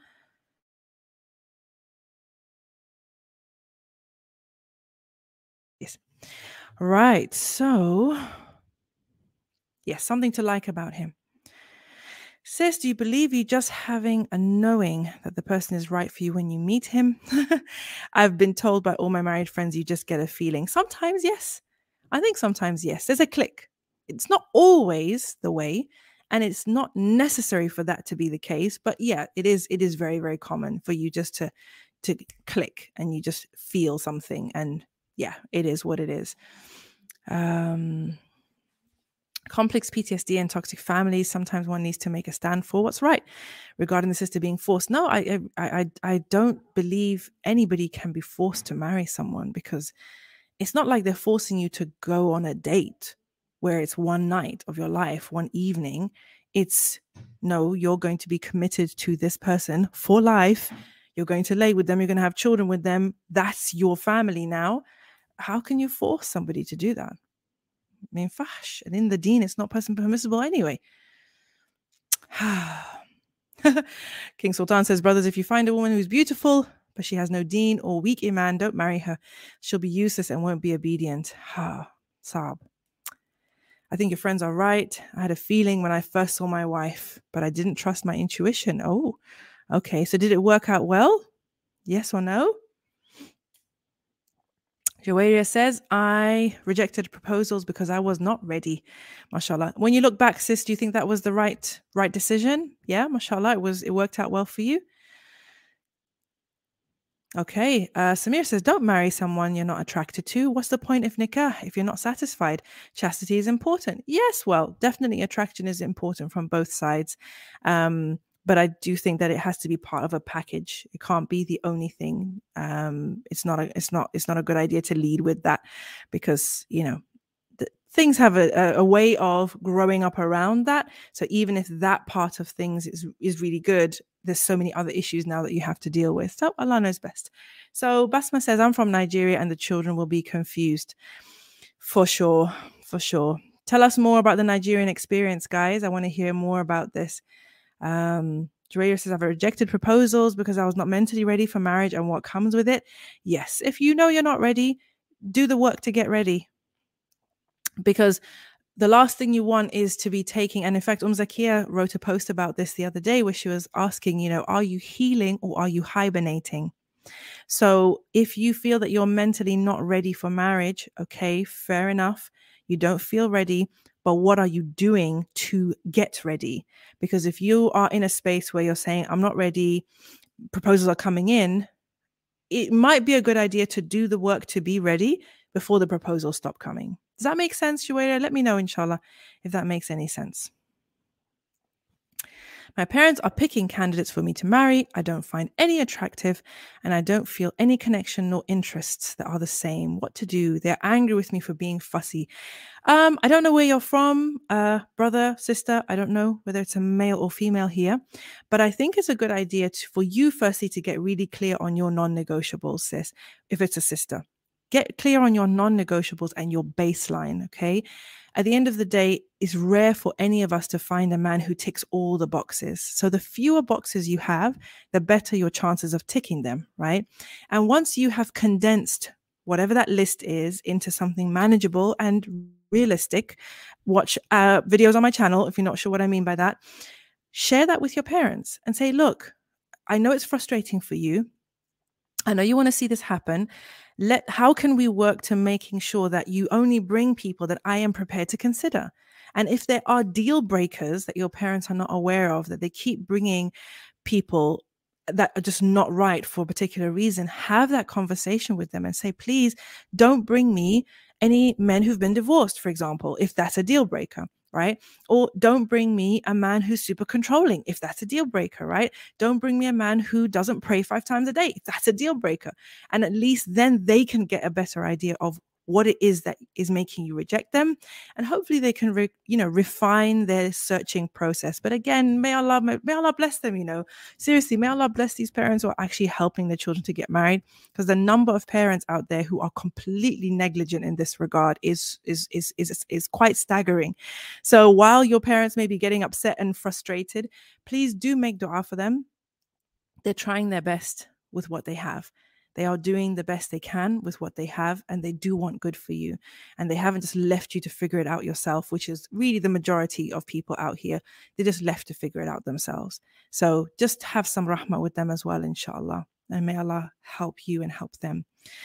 Yes. Right. So, yes, something to like about him. Sis, do you believe you just having a knowing that the person is right for you when you meet him? I've been told by all my married friends, you just get a feeling. Sometimes, yes. I think sometimes, yes. There's a click. It's not always the way, and it's not necessary for that to be the case. But yeah, it is. It is very, very common for you just to to click and you just feel something. And yeah, it is what it is. Um, complex P T S D and toxic families. Sometimes one needs to make a stand for what's right regarding the sister being forced. No, I, I, I, I don't believe anybody can be forced to marry someone, because it's not like they're forcing you to go on a date where it's one night of your life, one evening. It's no, you're going to be committed to this person for life. You're going to lay with them. You're going to have children with them. That's your family now. How can you force somebody to do that? I mean, fash. And in the deen, it's not person permissible anyway. King Sultan says, brothers, if you find a woman who's beautiful, but she has no deen or weak iman, don't marry her. She'll be useless and won't be obedient. Ha, Saab. I think your friends are right. I had a feeling when I first saw my wife, but I didn't trust my intuition. Oh, okay. So did it work out well? Yes or no? Joaria says, I rejected proposals because I was not ready. Mashallah. When you look back, sis, do you think that was the right right decision? Yeah, mashallah. It was. It worked out well for you. Okay. Uh, Samir says, don't marry someone you're not attracted to. What's the point of nikah if you're not satisfied? Chastity is important. Yes, well, definitely attraction is important from both sides. Um, But I do think that it has to be part of a package. It can't be the only thing. Um, it's not a, it's not, it's not a good idea to lead with that, because, you know, the, things have a, a way of growing up around that. So even if that part of things is, is really good, there's so many other issues now that you have to deal with. So Allah knows best. So Basma says, I'm from Nigeria and the children will be confused. For sure, for sure. Tell us more about the Nigerian experience, guys. I want to hear more about this. Um, Drea says, I've rejected proposals because I was not mentally ready for marriage and what comes with it. Yes, if you know you're not ready, do the work to get ready. Because the last thing you want is to be taking, and in fact, Umm Zakia wrote a post about this the other day where she was asking, you know, are you healing or are you hibernating? So if you feel that you're mentally not ready for marriage, okay, fair enough. You don't feel ready, but what are you doing to get ready? Because if you are in a space where you're saying, I'm not ready, proposals are coming in, it might be a good idea to do the work to be ready before the proposals stop coming. Does that make sense, Shuwaira? Let me know, inshallah, if that makes any sense. My parents are picking candidates for me to marry. I don't find any attractive and I don't feel any connection nor interests that are the same. What to do? They're angry with me for being fussy. Um, I don't know where you're from, uh, brother, sister. I don't know whether it's a male or female here, but I think it's a good idea to, for you firstly to get really clear on your non-negotiables, sis, if it's a sister. Get clear on your non-negotiables and your baseline, okay? At the end of the day, it's rare for any of us to find a man who ticks all the boxes. So the fewer boxes you have, the better your chances of ticking them, right? And once you have condensed whatever that list is into something manageable and realistic, watch uh, videos on my channel if you're not sure what I mean by that. Share that with your parents and say, look, I know it's frustrating for you. I know you want to see this happen. Let, how can we work to making sure that you only bring people that I am prepared to consider? And if there are deal breakers that your parents are not aware of, that they keep bringing people that are just not right for a particular reason, have that conversation with them and say, please don't bring me any men who've been divorced, for example, if that's a deal breaker. Right? Or don't bring me a man who's super controlling, if that's a deal breaker, right? Don't bring me a man who doesn't pray five times a day, if that's a deal breaker. And at least then they can get a better idea of what it is that is making you reject them. And hopefully they can, re, you know, refine their searching process. But again, may Allah, may, may Allah bless them, you know, seriously, may Allah bless these parents who are actually helping their children to get married, because the number of parents out there who are completely negligent in this regard is, is, is, is, is quite staggering. So while your parents may be getting upset and frustrated, please do make dua for them. They're trying their best with what they have. They are doing the best they can with what they have, and they do want good for you. And they haven't just left you to figure it out yourself, which is really the majority of people out here. They just left to figure it out themselves. So just have some rahmah with them as well, inshallah. And may Allah help you and help them.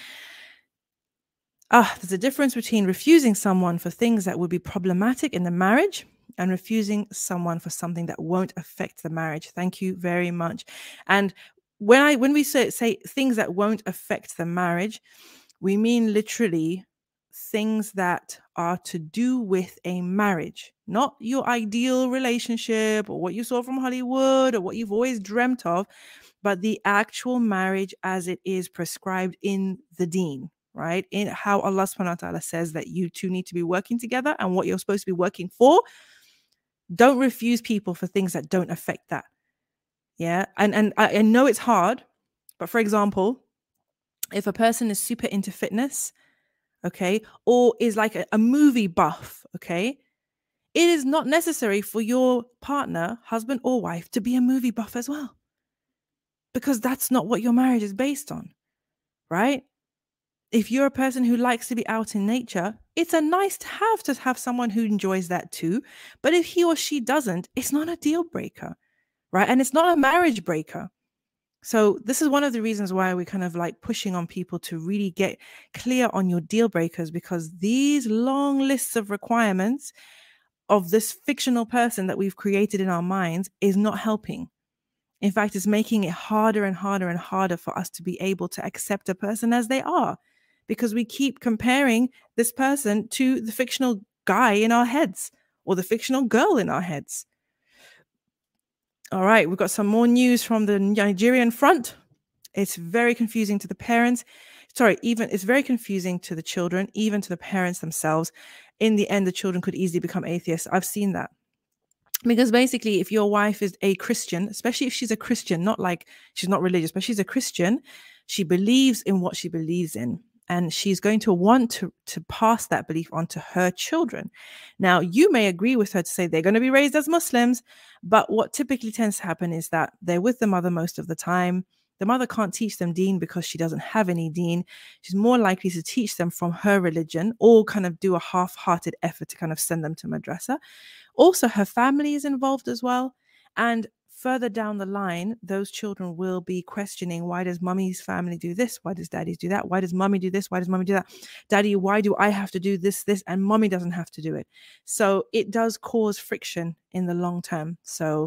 Ah, there's a difference between refusing someone for things that would be problematic in the marriage and refusing someone for something that won't affect the marriage. Thank you very much. And when I when we say, say things that won't affect the marriage, we mean literally things that are to do with a marriage, not your ideal relationship or what you saw from Hollywood or what you've always dreamt of, but the actual marriage as it is prescribed in the deen. Right? In how Allah subhanahu wa ta'ala says that you two need to be working together and what you're supposed to be working for. Don't refuse people for things that don't affect that. Yeah. And, and I, I know it's hard, but for example, if a person is super into fitness, okay, or is like a, a movie buff, okay, it is not necessary for your partner, husband or wife, to be a movie buff as well. Because that's not what your marriage is based on, right? If you're a person who likes to be out in nature, it's a nice to have to have someone who enjoys that too. But if he or she doesn't, it's not a deal breaker, right? And it's not a marriage breaker. So this is one of the reasons why we're kind of like pushing on people to really get clear on your deal breakers, because these long lists of requirements of this fictional person that we've created in our minds is not helping. In fact, it's making it harder and harder and harder for us to be able to accept a person as they are, because we keep comparing this person to the fictional guy in our heads or the fictional girl in our heads. All right, we've got some more news from the Nigerian front. It's very confusing to the parents. Sorry, even it's very confusing to the children, even to the parents themselves. in the end, the children could easily become atheists. I've seen that. Because basically, if your wife is a Christian, especially if she's a Christian, not like she's not religious, but she's a Christian, she believes in what she believes in. And she's going to want to, to pass that belief on to her children. Now, you may agree with her to say they're going to be raised as Muslims, but what typically tends to happen is that they're with the mother most of the time. The mother can't teach them deen because she doesn't have any deen. She's more likely to teach them from her religion or kind of do a half-hearted effort to kind of send them to madrasa. Also, her family is involved as well. And further down the line, those children will be questioning, why does mummy's family do this? Why does daddy's do that? Why does mummy do this? Why does mummy do that? Daddy, why do I have to do this, this, and mummy doesn't have to do it? So it does cause friction in the long term. So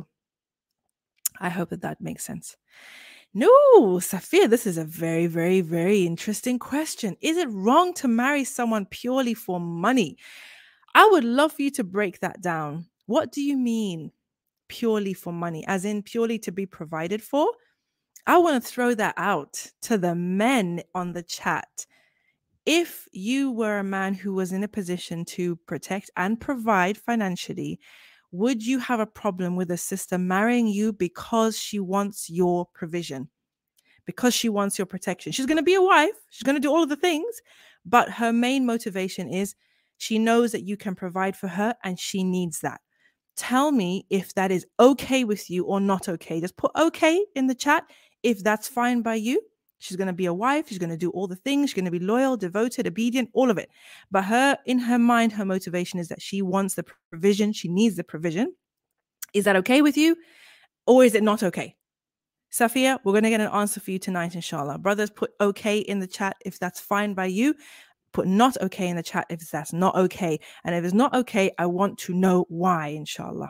I hope that that makes sense. No, Safia, this is a very, very, very interesting question. Is it wrong to marry someone purely for money? I would love for you to break that down. What do you mean purely for money? As in purely to be provided for? I want to throw that out to the men on the chat. If you were a man who was in a position to protect and provide financially, would you have a problem with a sister marrying you because she wants your provision? Because she wants your protection? She's going to be a wife. She's going to do all of the things. But her main motivation is she knows that you can provide for her and she needs that. Tell me if that is okay with you or not okay. Just put okay in the chat if that's fine by you. She's going to be a wife. She's going to do all the things. She's going to be loyal, devoted, obedient, all of it. But her, in her mind, her motivation is that she wants the provision. She needs the provision. Is that okay with you? Or is it not okay? Safia, we're going to get an answer for you tonight, inshallah. Brothers, put okay in the chat if that's fine by you. Put not okay in the chat if that's not okay. And if it's not okay, I want to know why, inshallah.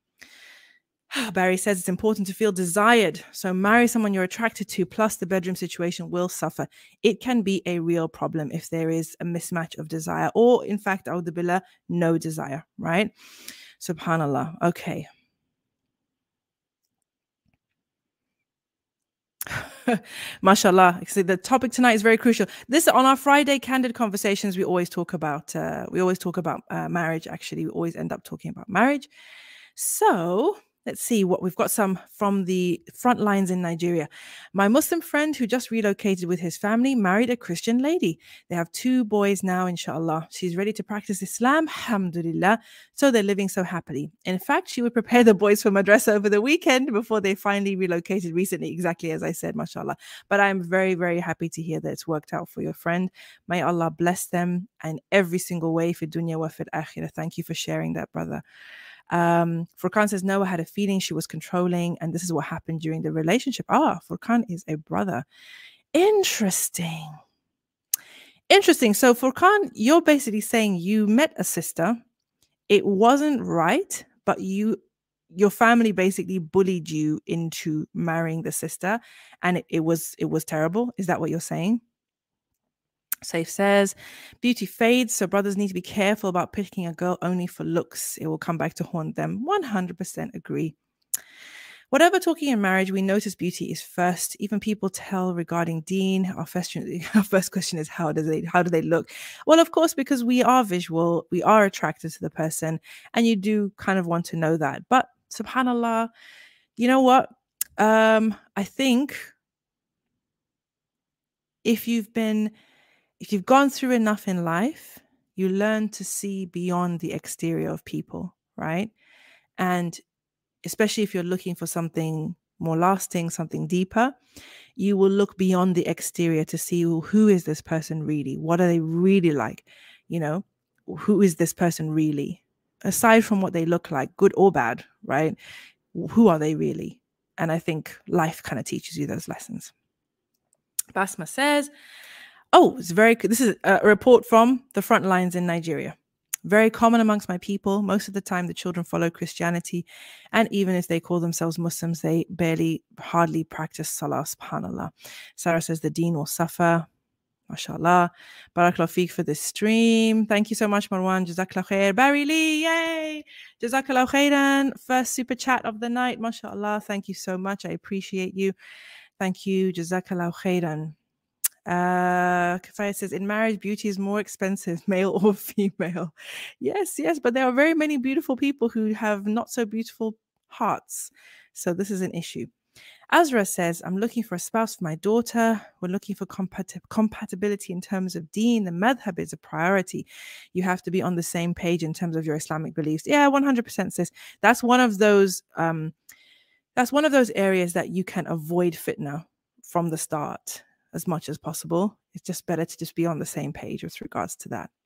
Barry says it's important to feel desired. So marry someone you're attracted to, plus the bedroom situation will suffer. It can be a real problem if there is a mismatch of desire, or in fact, a'udhu billah, no desire, right? Subhanallah. Okay. Mashallah. See, the topic tonight is very crucial. This on our Friday Candid Conversations, we always talk about uh, we always talk about uh, marriage. Actually, we always end up talking about marriage. So let's see what we've got. Some from the front lines in Nigeria. My Muslim friend who just relocated with his family married a Christian lady. They have two boys now, inshallah. She's ready to practice Islam, alhamdulillah. So they're living so happily. In fact, she would prepare the boys for madrasa over the weekend before they finally relocated recently, exactly as I said, mashallah. But I'm very, very happy to hear that it's worked out for your friend. May Allah bless them in every single way for dunya wa fil akhirah. Thank you for sharing that, brother. Um, Furqan says, Noah had a feeling she was controlling, and this is what happened during the relationship. Ah, Furqan is a brother. Interesting. Interesting. So, Furqan, you're basically saying you met a sister. It wasn't right, but you, your family basically bullied you into marrying the sister, and it, it was it was terrible. Is that what you're saying? Safe says, beauty fades, so brothers need to be careful about picking a girl only for looks. It will come back to haunt them. one hundred percent agree. Whatever talking in marriage, we notice beauty is first. Even people tell regarding deen. Our first, our first question is, how do they how do they look? Well, of course, because we are visual, we are attracted to the person, and you do kind of want to know that. But subhanallah, you know what? Um, I think if you've been If you've gone through enough in life, you learn to see beyond the exterior of people, right? And especially if you're looking for something more lasting, something deeper, you will look beyond the exterior to see, well, who is this person really? What are they really like? You know, who is this person really? Aside from what they look like, good or bad, right? Who are they really? And I think life kind of teaches you those lessons. Basma says, oh, it's very, this is a report from the front lines in Nigeria. Very common amongst my people. Most of the time, the children follow Christianity. And even if they call themselves Muslims, they barely, hardly practice Salah, subhanAllah. Sarah says the deen will suffer. MashaAllah. Barakallahu feek for this stream. Thank you so much, Marwan. Jazakallah khair. Barry Lee, yay! Jazakallah khairan. First super chat of the night. MashaAllah. Thank you so much. I appreciate you. Thank you. Jazakallah khairan. Uh, Kafaya says, in marriage, beauty is more expensive, male or female. Yes, yes, but there are very many beautiful people who have not so beautiful hearts. So this is an issue. Azra says, I'm looking for a spouse for my daughter. We're looking for compat- compatibility in terms of deen. The madhab is a priority. You have to be on the same page in terms of your Islamic beliefs. Yeah, one hundred percent sis. That's one of those, um, that's one of those areas that you can avoid fitna from the start as much as possible. It's just better to just be on the same page with regards to that.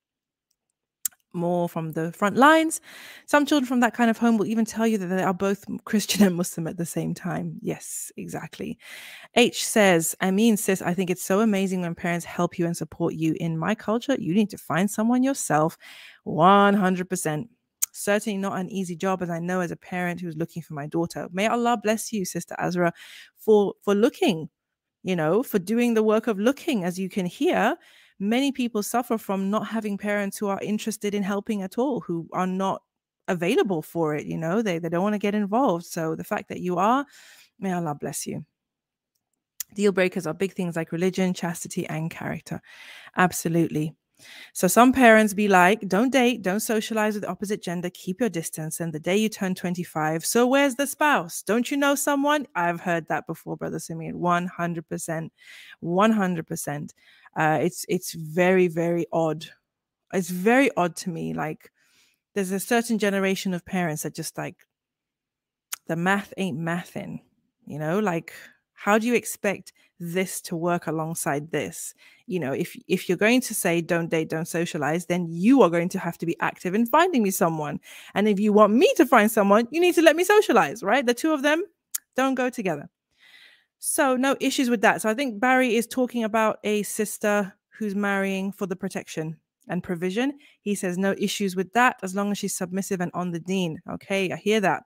More from the front lines. Some children from that kind of home will even tell you that they are both Christian and Muslim at the same time. Yes, exactly. H says, I mean, sis, I think it's so amazing when parents help you and support you. In my culture, you need to find someone yourself. one hundred percent. Certainly not an easy job, as I know as a parent who's looking for my daughter. May Allah bless you, Sister Azra, for, for looking, you know, for doing the work of looking. As you can hear, many people suffer from not having parents who are interested in helping at all, who are not available for it. You know, they, they don't want to get involved. So the fact that you are, may Allah bless you. Deal breakers are big things like religion, chastity, and character. Absolutely. So some parents be like, don't date, don't socialize with the opposite gender, keep your distance. And the day you turn twenty-five, so where's the spouse? Don't you know someone? I've heard that before, Brother Simeon. one hundred percent. one hundred percent. Uh, it's, it's very, very odd. It's very odd to me. Like, there's a certain generation of parents that just like, the math ain't mathing, you know, like, how do you expect this to work alongside this? You know, if if you're going to say don't date, don't socialize, then you are going to have to be active in finding me someone. And if you want me to find someone, you need to let me socialize, right? The two of them don't go together. So no issues with that. So I think Barry is talking about a sister who's marrying for the protection and provision. He says no issues with that as long as she's submissive and on the deen. Okay, I hear that.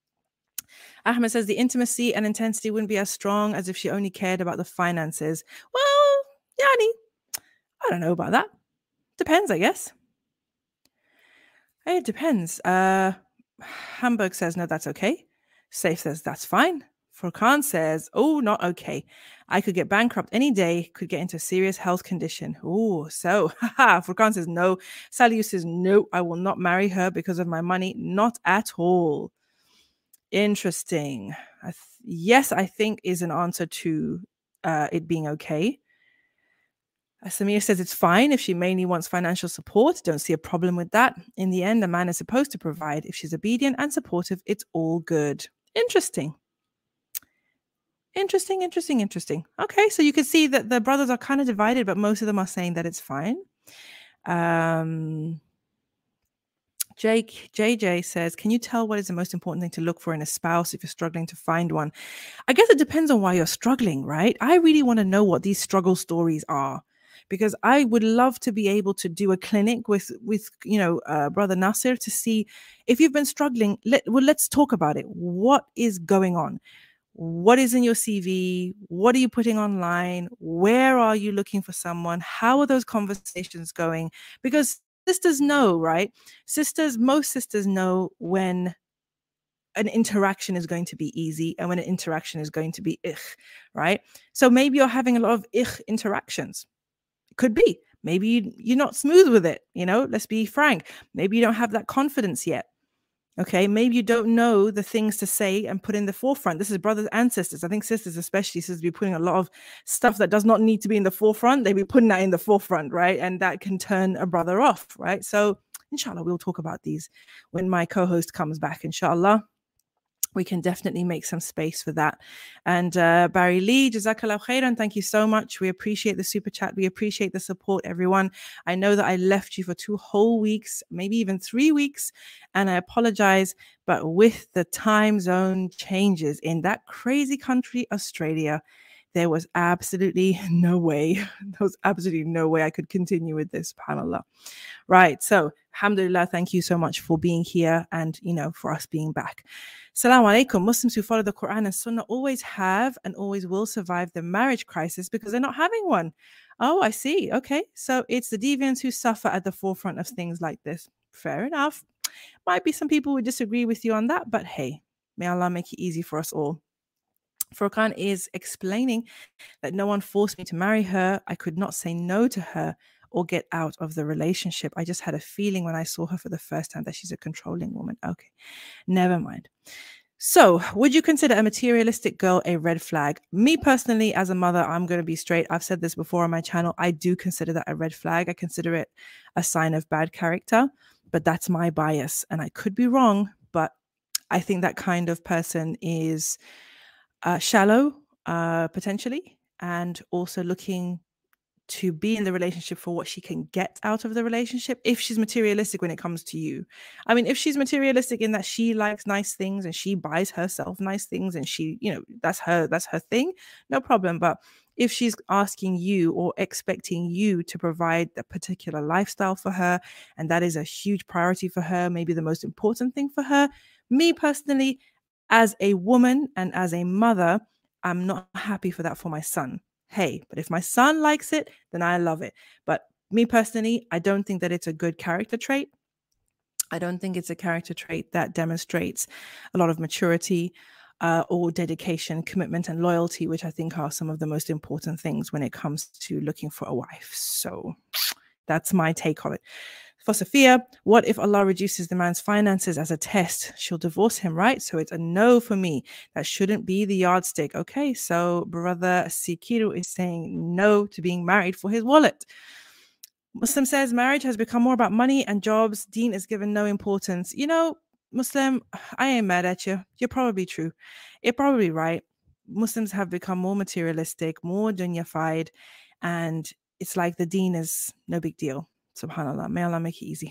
Ahmed says the intimacy and intensity wouldn't be as strong as if she only cared about the finances. Well, Yani, I don't know about that. Depends, I guess. It depends. Uh, Hamburg says, no, that's okay. Safe says, that's fine. Furqan says, oh, not okay. I could get bankrupt any day, could get into a serious health condition. Oh, so, haha. Furqan says, no. Saliu says, no, I will not marry her because of my money. Not at all. Interesting. I th- yes, I think is an answer to uh, it being okay. Samir says it's fine if she mainly wants financial support. Don't see a problem with that. In the end, a man is supposed to provide. If she's obedient and supportive, it's all good. Interesting. Interesting, interesting, interesting. Okay, so you can see that the brothers are kind of divided, but most of them are saying that it's fine. Um, Jake, J J says, can you tell what is the most important thing to look for in a spouse if you're struggling to find one? I guess it depends on why you're struggling, right? I really want to know what these struggle stories are, because I would love to be able to do a clinic with, with you know, uh, Brother Nasir to see if you've been struggling. Let, well, let's talk about it. What is going on? What is in your C V? What are you putting online? Where are you looking for someone? How are those conversations going? Because sisters know, right? Sisters, most sisters know when an interaction is going to be easy and when an interaction is going to be ich, right? So maybe you're having a lot of ich interactions. It could be. Maybe you, you're not smooth with it, you know, let's be frank. Maybe you don't have that confidence yet. Okay, maybe you don't know the things to say and put in the forefront. This is brothers and sisters. I think sisters especially, sisters be putting a lot of stuff that does not need to be in the forefront. They be putting that in the forefront, right? And that can turn a brother off, right? So inshallah, we'll talk about these when my co-host comes back, inshallah. We can definitely make some space for that. And uh, Barry Lee, Jazakallah khairan, thank you so much. We appreciate the super chat. We appreciate the support, everyone. I know that I left you for two whole weeks, maybe even three weeks, and I apologize. But with the time zone changes in that crazy country, Australia, there was absolutely no way, there was absolutely no way I could continue with this, subhanAllah. Right. So, alhamdulillah, thank you so much for being here and, you know, for us being back. Assalamu alaikum. Muslims who follow the Quran and Sunnah always have and always will survive the marriage crisis because they're not having one. Oh, I see. Okay. So it's the deviants who suffer at the forefront of things like this. Fair enough. Might be some people who disagree with you on that, but hey, may Allah make it easy for us all. Furqan is explaining that no one forced me to marry her. I could not say no to her or get out of the relationship. I just had a feeling when I saw her for the first time that she's a controlling woman. Okay, never mind. So, would you consider a materialistic girl a red flag? Me personally, as a mother, I'm going to be straight. I've said this before on my channel. I do consider that a red flag. I consider it a sign of bad character, but that's my bias. And I could be wrong, but I think that kind of person is uh, shallow, uh, potentially, and also looking to be in the relationship for what she can get out of the relationship if she's materialistic when it comes to you. I mean, if she's materialistic in that she likes nice things and she buys herself nice things and she, you know, that's her, that's her thing, no problem. But if she's asking you or expecting you to provide a particular lifestyle for her, and that is a huge priority for her, maybe the most important thing for her, me personally, as a woman and as a mother, I'm not happy for that for my son. Hey, but if my son likes it, then I love it. But me personally, I don't think that it's a good character trait. I don't think it's a character trait that demonstrates a lot of maturity uh, or dedication, commitment, and loyalty, which I think are some of the most important things when it comes to looking for a wife. So that's my take on it. For Sophia, what if Allah reduces the man's finances as a test? She'll divorce him, right? So it's a no for me. That shouldn't be the yardstick. Okay, so brother Sikiru is saying no to being married for his wallet. Muslim says marriage has become more about money and jobs. Deen is given no importance. You know, Muslim, I ain't mad at you. You're probably true. You're probably right. Muslims have become more materialistic, more dunyafied, and it's like the deen is no big deal. SubhanAllah. May Allah make it easy.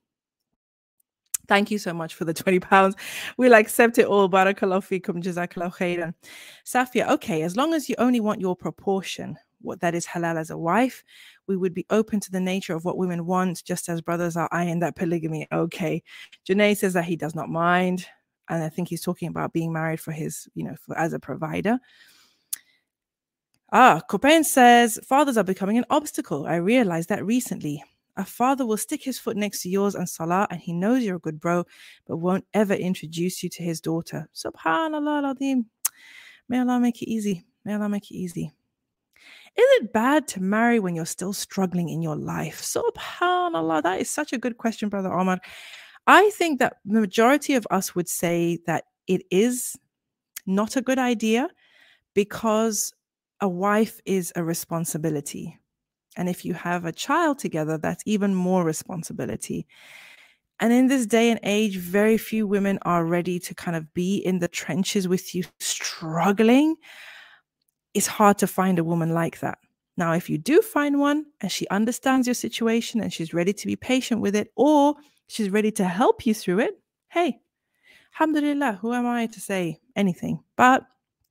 Thank you so much for the twenty pounds. We'll accept it all. Barakallahu feekum. Jazakallahu khairan. Safia, okay, as long as you only want your proportion, what that is halal as a wife, we would be open to the nature of what women want, just as brothers are eyeing that polygamy. Okay. Janae says that he does not mind. And I think he's talking about being married for his, you know, for, as a provider. Ah, Copain says, fathers are becoming an obstacle. I realized that recently. A father will stick his foot next to yours and salah, and he knows you're a good bro, but won't ever introduce you to his daughter. Subhanallah al-Azim. May Allah make it easy. May Allah make it easy. Is it bad to marry when you're still struggling in your life? Subhanallah. That is such a good question, Brother Omar. I think that the majority of us would say that it is not a good idea because a wife is a responsibility. And if you have a child together, that's even more responsibility. And in this day and age, very few women are ready to kind of be in the trenches with you struggling. It's hard to find a woman like that. Now, if you do find one and she understands your situation and she's ready to be patient with it, or she's ready to help you through it, hey, alhamdulillah, who am I to say anything? But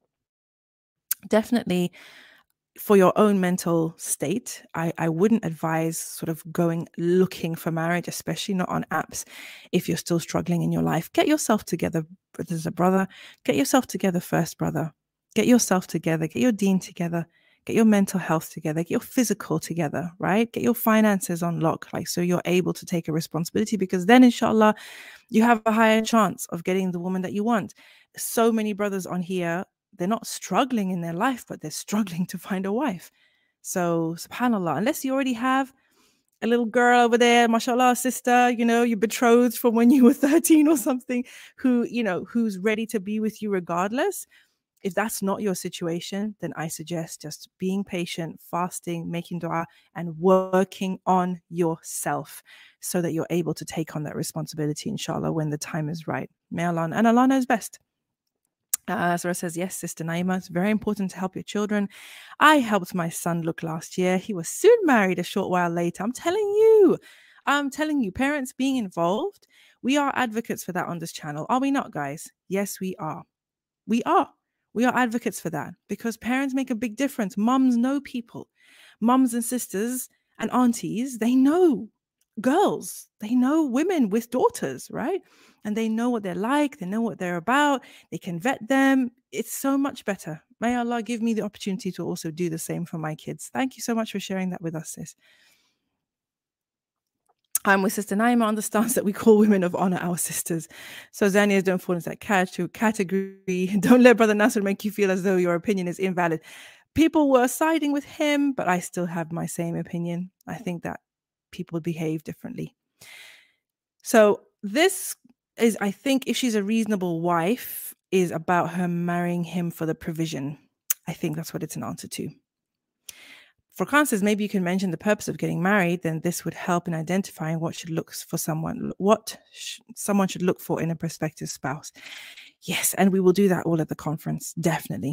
definitely, for your own mental state, I, I wouldn't advise sort of going looking for marriage, especially not on apps. If you're still struggling in your life, get yourself together, brothers and brother. Get yourself together first, brother. Get yourself together. Get your deen together. Get your mental health together. Get your physical together, right? Get your finances on lock, like so you're able to take a responsibility, because then, inshallah, you have a higher chance of getting the woman that you want. So many brothers on here, they're not struggling in their life, but they're struggling to find a wife. So, subhanAllah, unless you already have a little girl over there, mashallah, sister, you know, you're betrothed from when you were thirteen or something, who, you know, who's ready to be with you regardless. If that's not your situation, then I suggest just being patient, fasting, making dua, and working on yourself so that you're able to take on that responsibility, inshallah, when the time is right. May Allah, and Allah knows best. Uh, Sarah says, yes, Sister Naima, it's very important to help your children. I helped my son look last year. He was soon married a short while later. I'm telling you, I'm telling you, parents being involved, we are advocates for that on this channel. Are we not, guys? Yes, we are. We are. We are advocates for that because parents make a big difference. Mums know people. Mums and sisters and aunties, they know girls. They know women with daughters, right? And they know what they're like. They know what they're about. They can vet them. It's so much better. May Allah give me the opportunity to also do the same for my kids. Thank you so much for sharing that with us, sis. I'm with Sister Naima on the stance that we call women of honor our sisters. So Zanias, don't fall into that category. Don't let Brother Nasser make you feel as though your opinion is invalid. People were siding with him, but I still have my same opinion. I think that people behave differently. So this is, I think, if she's a reasonable wife, is about her marrying him for the provision. I think that's what it's an answer to. For Francis, maybe you can mention the purpose of getting married, then this would help in identifying what should look for someone, what sh- someone should look for in a prospective spouse. Yes, and we will do that all at the conference, definitely.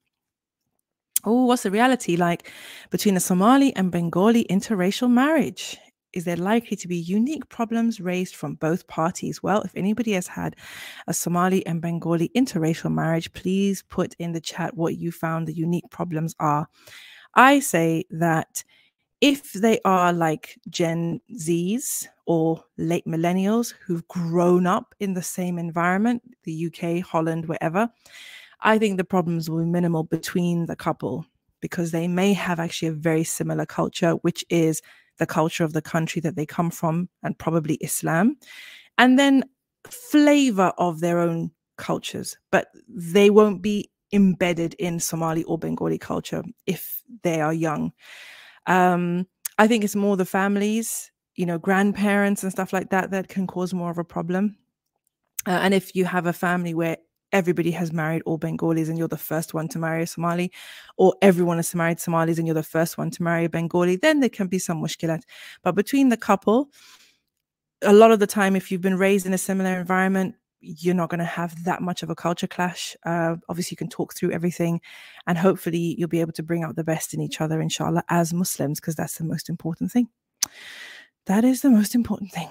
Oh, what's the reality like between a Somali and Bengali interracial marriage? Is there likely to be unique problems raised from both parties? Well, if anybody has had a Somali and Bengali interracial marriage, please put in the chat what you found the unique problems are. I say that if they are like Gen Zs or late millennials who've grown up in the same environment, the U K, Holland, wherever, I think the problems will be minimal between the couple because they may have actually a very similar culture, which is the culture of the country that they come from and probably Islam, and then flavor of their own cultures, but they won't be embedded in Somali or Bengali culture if they are young. Um, I think it's more the families, you know, grandparents and stuff like that, that can cause more of a problem. Uh, and if you have a family where everybody has married all Bengalis and you're the first one to marry a Somali, or everyone has married Somalis and you're the first one to marry a Bengali, then there can be some mushkilat. But between the couple, a lot of the time, if you've been raised in a similar environment, you're not going to have that much of a culture clash. Uh, obviously, you can talk through everything and hopefully you'll be able to bring out the best in each other, inshallah, as Muslims, because that's the most important thing. That is the most important thing.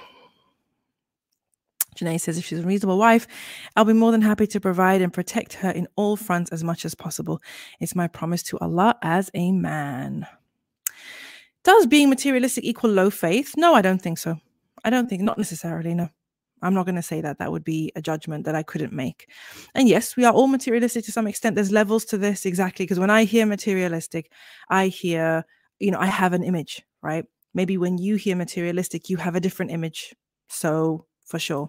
Janae says, if she's a reasonable wife, I'll be more than happy to provide and protect her in all fronts as much as possible. It's my promise to Allah as a man. Does being materialistic equal low faith? No, I don't think so. I don't think, not necessarily, no. I'm not going to say that. That would be a judgment that I couldn't make. And yes, we are all materialistic to some extent. There's levels to this, exactly. Because when I hear materialistic, I hear, you know, I have an image, right? Maybe when you hear materialistic, you have a different image. So for sure.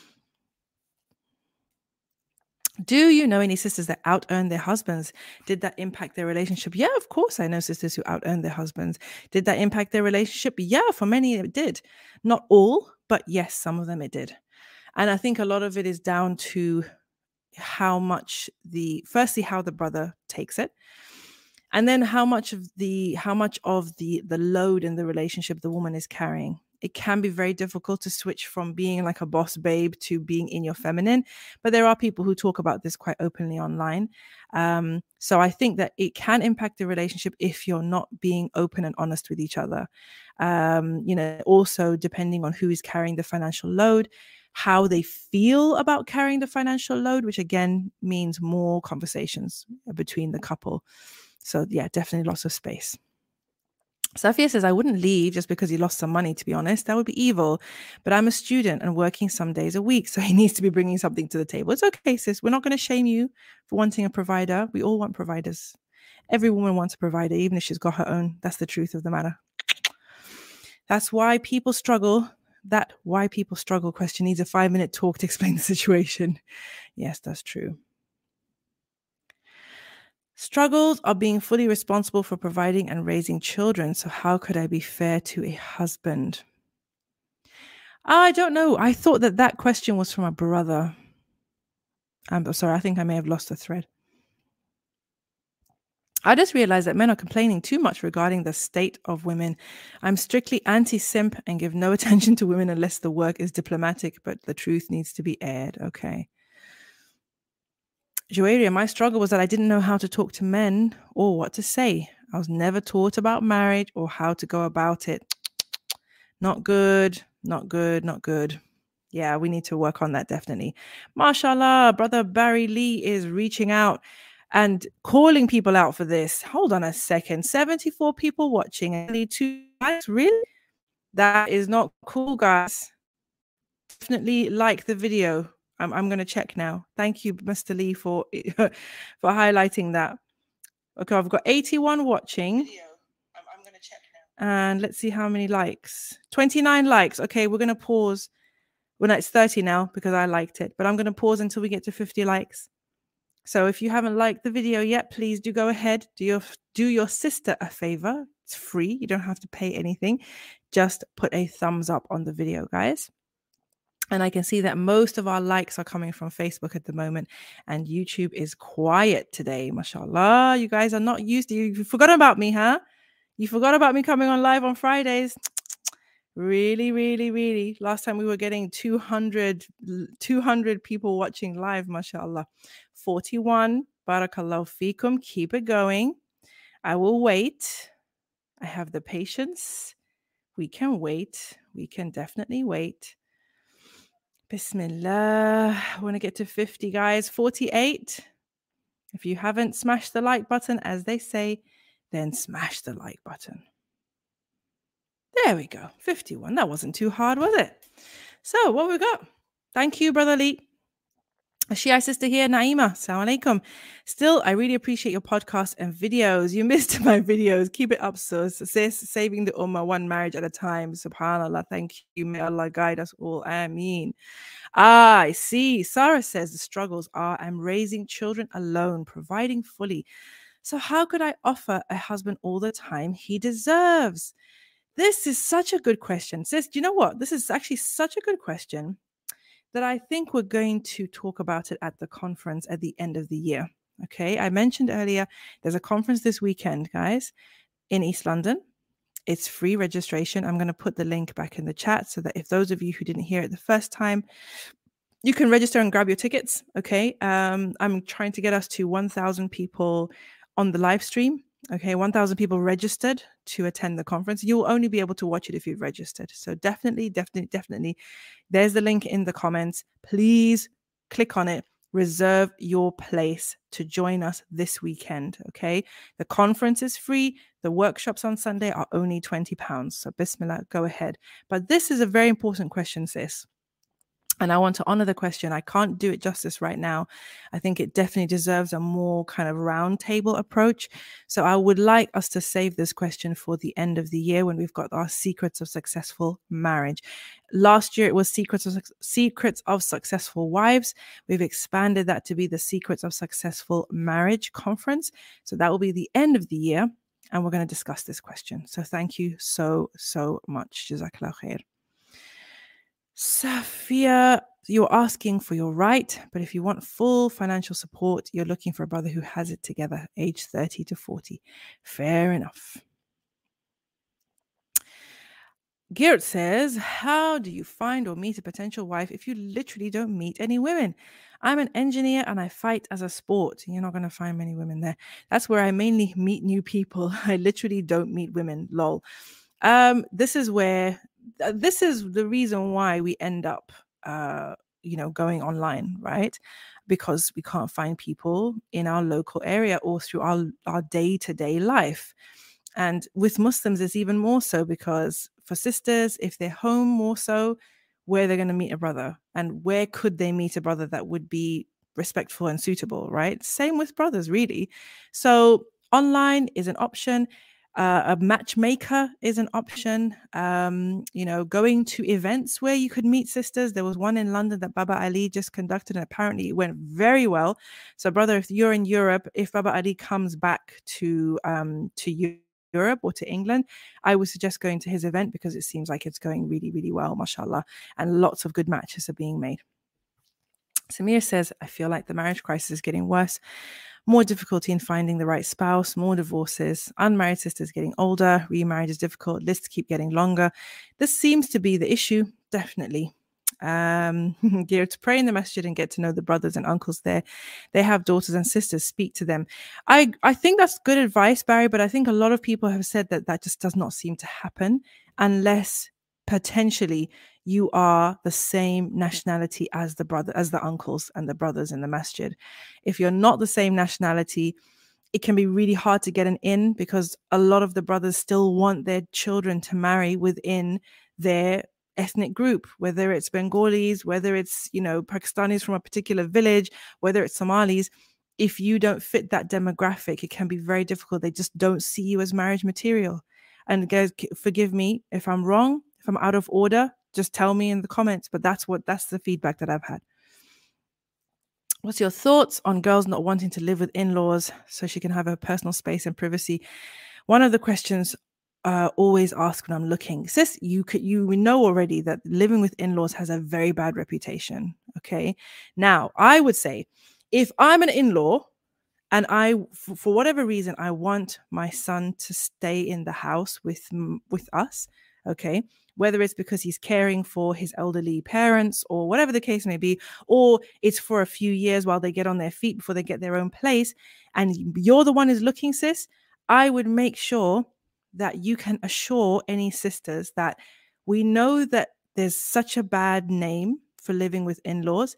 Do you know any sisters that out-earned their husbands? Did that impact their relationship? Yeah, of course I know sisters who out-earned their husbands. Did that impact their relationship? Yeah, for many it did. Not all, but yes, some of them it did. And I think a lot of it is down to how much the, firstly, how the brother takes it. And then how much of the, how much of the, the load in the relationship the woman is carrying. It can be very difficult to switch from being like a boss babe to being in your feminine. But there are people who talk about this quite openly online. Um, so I think that it can impact the relationship if you're not being open and honest with each other. Um, you know, also depending on who is carrying the financial load, how they feel about carrying the financial load, which again means more conversations between the couple. So yeah, definitely lots of space. Safia says, I wouldn't leave just because he lost some money, to be honest. That would be evil. But I'm a student and working some days a week, so he needs to be bringing something to the table. It's okay, sis. We're not going to shame you for wanting a provider. We all want providers. Every woman wants a provider, even if she's got her own. That's the truth of the matter. That's why people struggle. That why people struggle question needs a five-minute talk to explain the situation. Yes, that's true. Struggles are being fully responsible for providing and raising children. So how could I be fair to a husband? I don't know. I thought that that question was from a brother. I'm sorry. I think I may have lost the thread. I just realized that men are complaining too much regarding the state of women. I'm strictly anti-simp and give no attention to women unless the work is diplomatic, but the truth needs to be aired. Okay. Joaria, my struggle was that I didn't know how to talk to men or what to say. I was never taught about marriage or how to go about it. Not good, not good, not good. Yeah, we need to work on that, definitely. Mashallah, Brother Barry Lee is reaching out and calling people out for this. Hold on a second. seventy-four people watching and only two likes? Really? That is not cool, guys. Definitely like the video. I'm, I'm going to check now. Thank you, Mister Lee, for for highlighting that. Okay, I've got eighty-one watching. I'm, I'm going to check And let's see how many likes. twenty-nine likes. Okay, we're going to pause. Well, no, it's thirty now because I liked it. But I'm going to pause until we get to fifty likes. So if you haven't liked the video yet, please do go ahead. Do your, do your sister a favor. It's free. You don't have to pay anything. Just put a thumbs up on the video, guys. And I can see that most of our likes are coming from Facebook at the moment. And YouTube is quiet today. MashaAllah. You guys are not used to you. You forgot about me, huh? You forgot about me coming on live on Fridays. Really, really, really. Last time we were getting two hundred, two hundred people watching live, mashallah. forty-one. Barakallahu feekum. Keep it going. I will wait. I have the patience. We can wait. We can definitely wait. Bismillah. I want to get to fifty, guys. forty-eight. If you haven't smashed the like button, as they say, then smash the like button. There we go. fifty-one. That wasn't too hard, was it? So what we got? Thank you, Brother Lee. A Shia sister here, Naima. Assalamu alaikum. Still, I really appreciate your podcast and videos. You missed my videos. Keep it up, sis. Sis, saving the ummah one marriage at a time. Subhanallah. Thank you. May Allah guide us all. Ameen. Ah, I see. Sarah says the struggles are I'm raising children alone, providing fully. So how could I offer a husband all the time he deserves? This is such a good question. Sis, do you know what? This is actually such a good question that I think we're going to talk about it at the conference at the end of the year. Okay. I mentioned earlier, there's a conference this weekend, guys, in East London. It's free registration. I'm going to put the link back in the chat so that if those of you who didn't hear it the first time, you can register and grab your tickets. Okay. Um, I'm trying to get us to one thousand people on the live stream. Okay, one thousand people registered to attend the conference. You'll only be able to watch it if you've registered. So definitely, definitely, definitely, there's the link in the comments. Please click on it. Reserve your place to join us this weekend, okay? The conference is free. The workshops on Sunday are only twenty pounds. So bismillah, go ahead. But this is a very important question, sis. And I want to honor the question. I can't do it justice right now. I think it definitely deserves a more kind of round table approach. So I would like us to save this question for the end of the year when we've got our Secrets of Successful Marriage. Last year, it was Secrets of, Secrets of Successful Wives. We've expanded that to be the Secrets of Successful Marriage Conference. So that will be the end of the year. And we're going to discuss this question. So thank you so, so much. Jazakallah khair. Safia, you're asking for your right, but if you want full financial support, you're looking for a brother who has it together, age thirty to forty. Fair enough. Geert says, how do you find or meet a potential wife if you literally don't meet any women? I'm an engineer and I fight as a sport. You're not going to find many women there. That's where I mainly meet new people. I literally don't meet women, lol. Um, this is where... This is the reason why we end up, uh, you know, going online, right? Because we can't find people in our local area or through our, our day-to-day life. And with Muslims, it's even more so because for sisters, if they're home more so, where they're going to meet a brother and where could they meet a brother that would be respectful and suitable, right? Same with brothers, really. So online is an option. Uh, a matchmaker is an option. Um, you know, going to events where you could meet sisters. There was one in London that Baba Ali just conducted, and apparently it went very well. So, brother, if you're in Europe, if Baba Ali comes back to um, to Europe or to England, I would suggest going to his event because it seems like it's going really, really well, mashallah, and lots of good matches are being made. Samir says, I feel like the marriage crisis is getting worse. More difficulty in finding the right spouse, more divorces, unmarried sisters getting older, remarriage is difficult, lists keep getting longer. This seems to be the issue, definitely. Um, geared to pray in the masjid and get to know the brothers and uncles there. They have daughters and sisters, speak to them. I, I think that's good advice, Barry, but I think a lot of people have said that that just does not seem to happen unless potentially you are the same nationality as the brother, as the uncles and the brothers in the masjid. If you're not the same nationality, it can be really hard to get an in because a lot of the brothers still want their children to marry within their ethnic group, whether it's Bengalis, whether it's, you know, Pakistanis from a particular village, whether it's Somalis. If you don't fit that demographic, it can be very difficult. They just don't see you as marriage material. And guys, forgive me if I'm wrong, if I'm out of order, just tell me in the comments. But that's what that's the feedback that I've had. What's your thoughts on girls not wanting to live with in-laws so she can have her personal space and privacy? One of the questions uh, always asked when I'm looking, sis, you could, you we know already that living with in-laws has a very bad reputation. Okay. Now, I would say if I'm an in-law and I, for, for whatever reason, I want my son to stay in the house with, with us. Okay. Whether it's because he's caring for his elderly parents or whatever the case may be, or it's for a few years while they get on their feet before they get their own place, and you're the one who's looking, sis, I would make sure that you can assure any sisters that we know that there's such a bad name for living with in-laws.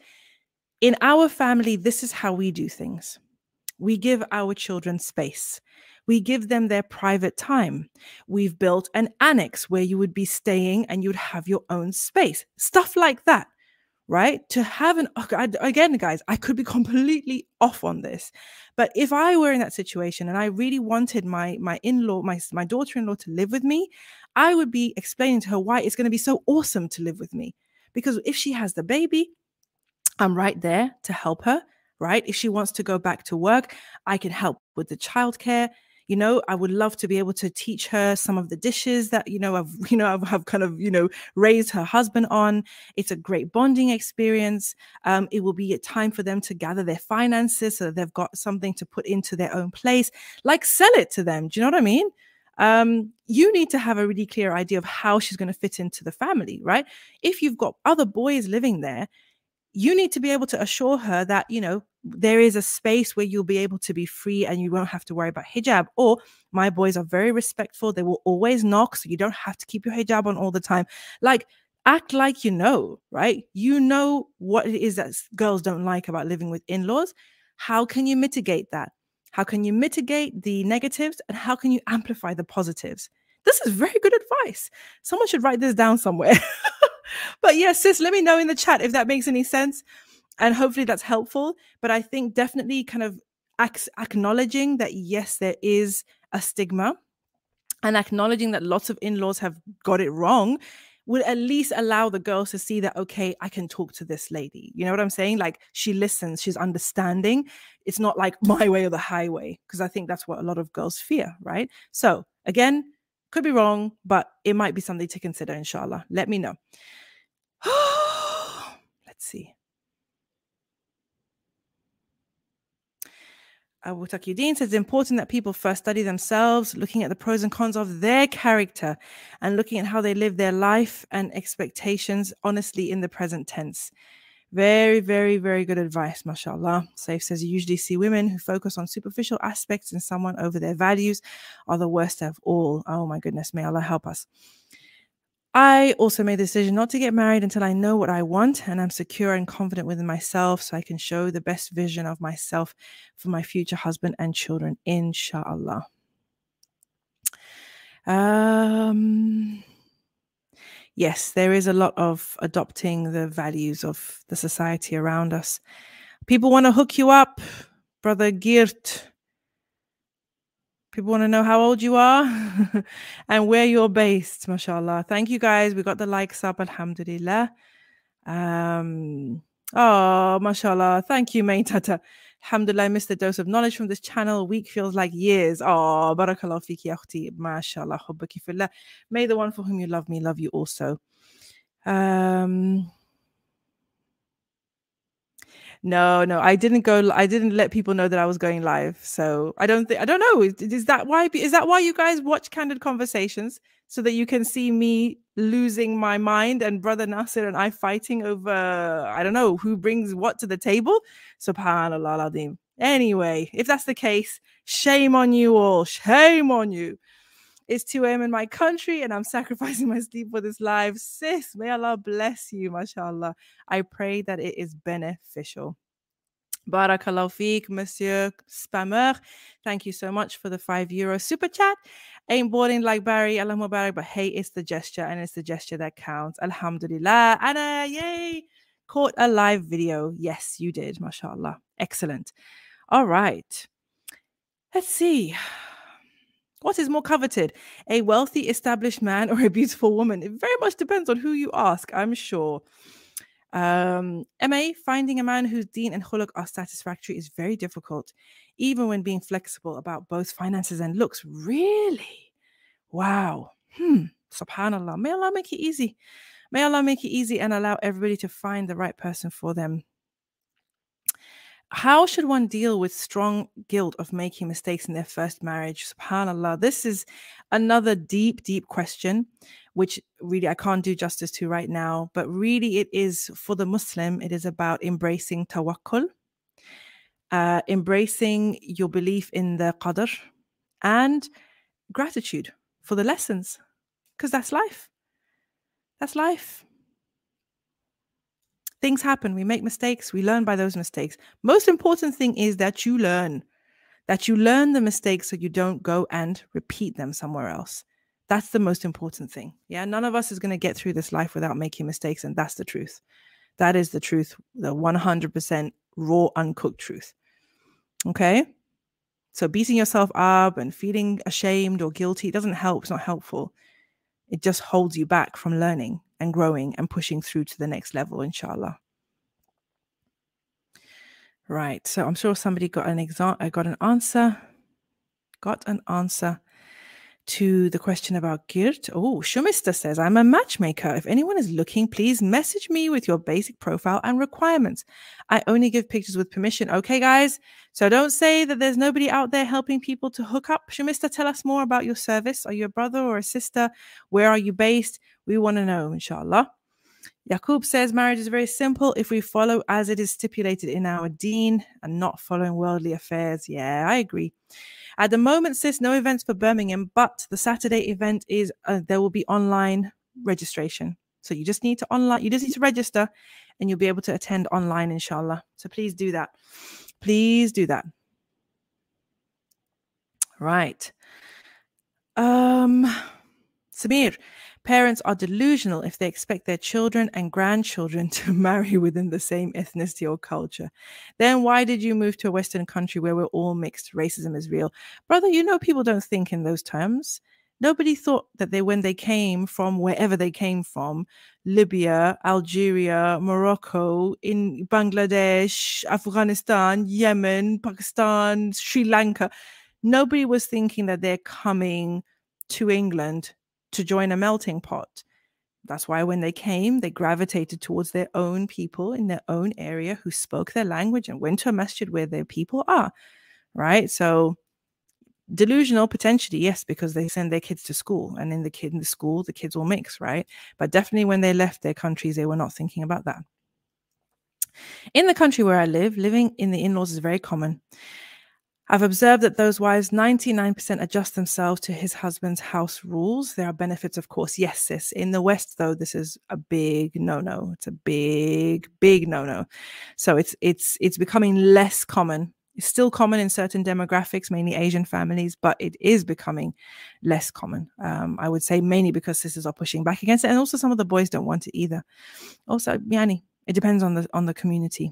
In our family, this is how we do things. We give our children space. We give them their private time. We've built an annex where you would be staying and you'd have your own space. Stuff like that, right? To have an, again, guys, I could be completely off on this, but if I were in that situation and I really wanted my, my in-law, my, my daughter-in-law to live with me, I would be explaining to her why it's going to be so awesome to live with me. Because if she has the baby, I'm right there to help her, right? If she wants to go back to work, I can help with the childcare. You know, I would love to be able to teach her some of the dishes that, you know, I've, you know, I've, I've kind of, you know, raised her husband on. It's a great bonding experience. Um, it will be a time for them to gather their finances so that they've got something to put into their own place, like sell it to them. Do you know what I mean? Um, you need to have a really clear idea of how she's going to fit into the family, right? If you've got other boys living there, you need to be able to assure her that, you know, there is a space where you'll be able to be free and you won't have to worry about hijab. Or my boys are very respectful. They will always knock, so you don't have to keep your hijab on all the time. Like, act like you know, right? You know what it is that girls don't like about living with in-laws. How can you mitigate that? How can you mitigate the negatives and how can you amplify the positives? This is very good advice. Someone should write this down somewhere. But yes, sis, let me know in the chat if that makes any sense. And hopefully that's helpful. But I think definitely kind of ac- acknowledging that, yes, there is a stigma and acknowledging that lots of in-laws have got it wrong would at least allow the girls to see that, okay, I can talk to this lady. You know what I'm saying? Like, she listens, she's understanding. It's not like my way or the highway, because I think that's what a lot of girls fear, right? So again, could be wrong, but it might be something to consider, inshallah. Let me know. Let's see. Abu Taqiyuddin says it's important that people first study themselves, looking at the pros and cons of their character and looking at how they live their life and expectations honestly in the present tense. Very, very, very good advice, mashallah. Saif says you usually see women who focus on superficial aspects in someone over their values are the worst of all. Oh my goodness, may Allah help us. I also made the decision not to get married until I know what I want and I'm secure and confident within myself so I can show the best vision of myself for my future husband and children, inshallah. Um, yes, there is a lot of adopting the values of the society around us. People want to hook you up, Brother Geert. People want to know how old you are and where you're based, mashallah. Thank you, guys. We got the likes up, alhamdulillah. Um, oh, mashallah. Thank you, main tata. Alhamdulillah, I missed a dose of knowledge from this channel. A week feels like years. Oh, barakallah fiki ya akhti. Mashallah, hubbaki fillah. May the one for whom you love me love you also. Um... No, no, I didn't go. I didn't let people know that I was going live. So I don't think, I don't know. Is, is that why, is that why you guys watch Candid Conversations? So that you can see me losing my mind and Brother Nasir and I fighting over, I don't know, who brings what to the table? Subhanallah al-Azim. Anyway, if that's the case, shame on you all. Shame on you. It's two a.m. in my country and I'm sacrificing my sleep for this live. Sis, may Allah bless you, mashallah. I pray that it is beneficial. Barakallahu feek, Monsieur Spammer. Thank you so much for the five euro super chat. Ain't boarding like Barry, Allah Mubarak, but hey, it's the gesture and it's the gesture that counts. Alhamdulillah. Anna, yay. Caught a live video. Yes, you did, mashallah. Excellent. All right. Let's see. What is more coveted, a wealthy, established man or a beautiful woman? It very much depends on who you ask, I'm sure. Um, M A, finding a man whose deen and khuluq are satisfactory is very difficult, even when being flexible about both finances and looks. Really? Wow. Hmm. Subhanallah. May Allah make it easy. May Allah make it easy and allow everybody to find the right person for them. How should one deal with strong guilt of making mistakes in their first marriage? SubhanAllah. This is another deep, deep question, which really I can't do justice to right now. But really, it is for the Muslim, it is about embracing tawakkul, uh, embracing your belief in the qadr, and gratitude for the lessons, because that's life. That's life. Things happen. We make mistakes. We learn by those mistakes. Most important thing is that you learn, that you learn the mistakes so you don't go and repeat them somewhere else. That's the most important thing. Yeah. None of us is going to get through this life without making mistakes. And that's the truth. That is the truth. The one hundred percent raw, uncooked truth. Okay. So beating yourself up and feeling ashamed or guilty, it doesn't help. It's not helpful. It just holds you back from learning and growing and pushing through to the next level, inshallah. Right. So I'm sure somebody got an exa- I got an answer. Got an answer to the question about girt. Oh, Shumista says, I'm a matchmaker. If anyone is looking, please message me with your basic profile and requirements. I only give pictures with permission. Okay, guys. So don't say that there's nobody out there helping people to hook up. Shumista, tell us more about your service. Are you a brother or a sister? Where are you based? We want to know, inshallah. Yaqub says, marriage is very simple if we follow as it is stipulated in our deen and not following worldly affairs. Yeah, I agree. At the moment, sis, no events for Birmingham, but the Saturday event is, uh, there will be online registration. So you just need to online, you just need to register and you'll be able to attend online, inshallah. So please do that. Please do that. Right. Um, Samir, parents are delusional if they expect their children and grandchildren to marry within the same ethnicity or culture. Then why did you move to a Western country where we're all mixed? Racism is real. Brother, you know people don't think in those terms. Nobody thought that they, when they came from wherever they came from, Libya, Algeria, Morocco, in Bangladesh, Afghanistan, Yemen, Pakistan, Sri Lanka, nobody was thinking that they're coming to England to join a melting pot. That's why when they came, they gravitated towards their own people in their own area who spoke their language and went to a masjid where their people are, right? So delusional potentially, yes, because they send their kids to school and in the kid in the school, the kids will mix, right? But definitely when they left their countries, they were not thinking about that. In the country where I live, living in the in-laws is very common. I've observed that those wives, ninety-nine percent adjust themselves to his husband's house rules. There are benefits, of course. Yes, sis. In the West, though, this is a big no-no. It's a big, big no-no. So it's it's it's becoming less common. It's still common in certain demographics, mainly Asian families, but it is becoming less common. Um, I would say mainly because sisters are pushing back against it, and also some of the boys don't want it either. Also, yani, it depends on the on the community.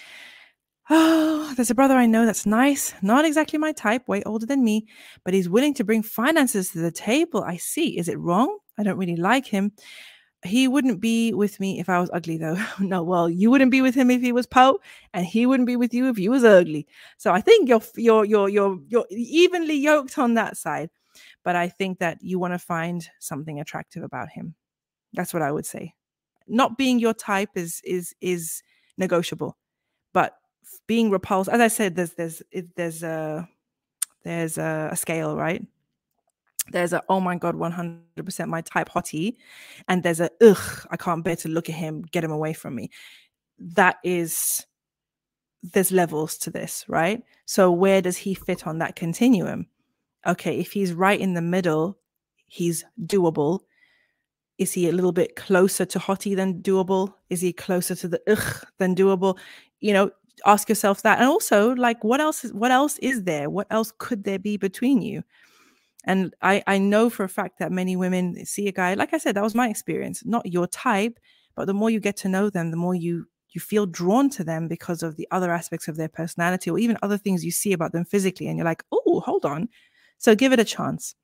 Oh, there's a brother I know that's nice, not exactly my type, way older than me, but he's willing to bring finances to the table. I see. Is it wrong? I don't really like him. He wouldn't be with me if I was ugly, though. No, well, you wouldn't be with him if he was po, and he wouldn't be with you if you was ugly. So I think you're you're you're you're you're evenly yoked on that side. But I think that you want to find something attractive about him. That's what I would say. Not being your type is is is negotiable, but being repulsed, as I said, there's there's there's a there's a, a scale, right? There's a oh my god, one hundred percent my type hottie, and there's a ugh, I can't bear to look at him, get him away from me. That is, there's levels to this, right? So where does he fit on that continuum? Okay, if he's right in the middle, he's doable. Is he a little bit closer to hottie than doable? Is he closer to the ugh than doable? You know, ask yourself that. And also, like, what else is what else is there? What else could there be between you? And I, I know for a fact that many women see a guy, like I said, that was my experience, not your type, but the more you get to know them, the more you you feel drawn to them because of the other aspects of their personality or even other things you see about them physically. And you're like, oh, hold on. So give it a chance.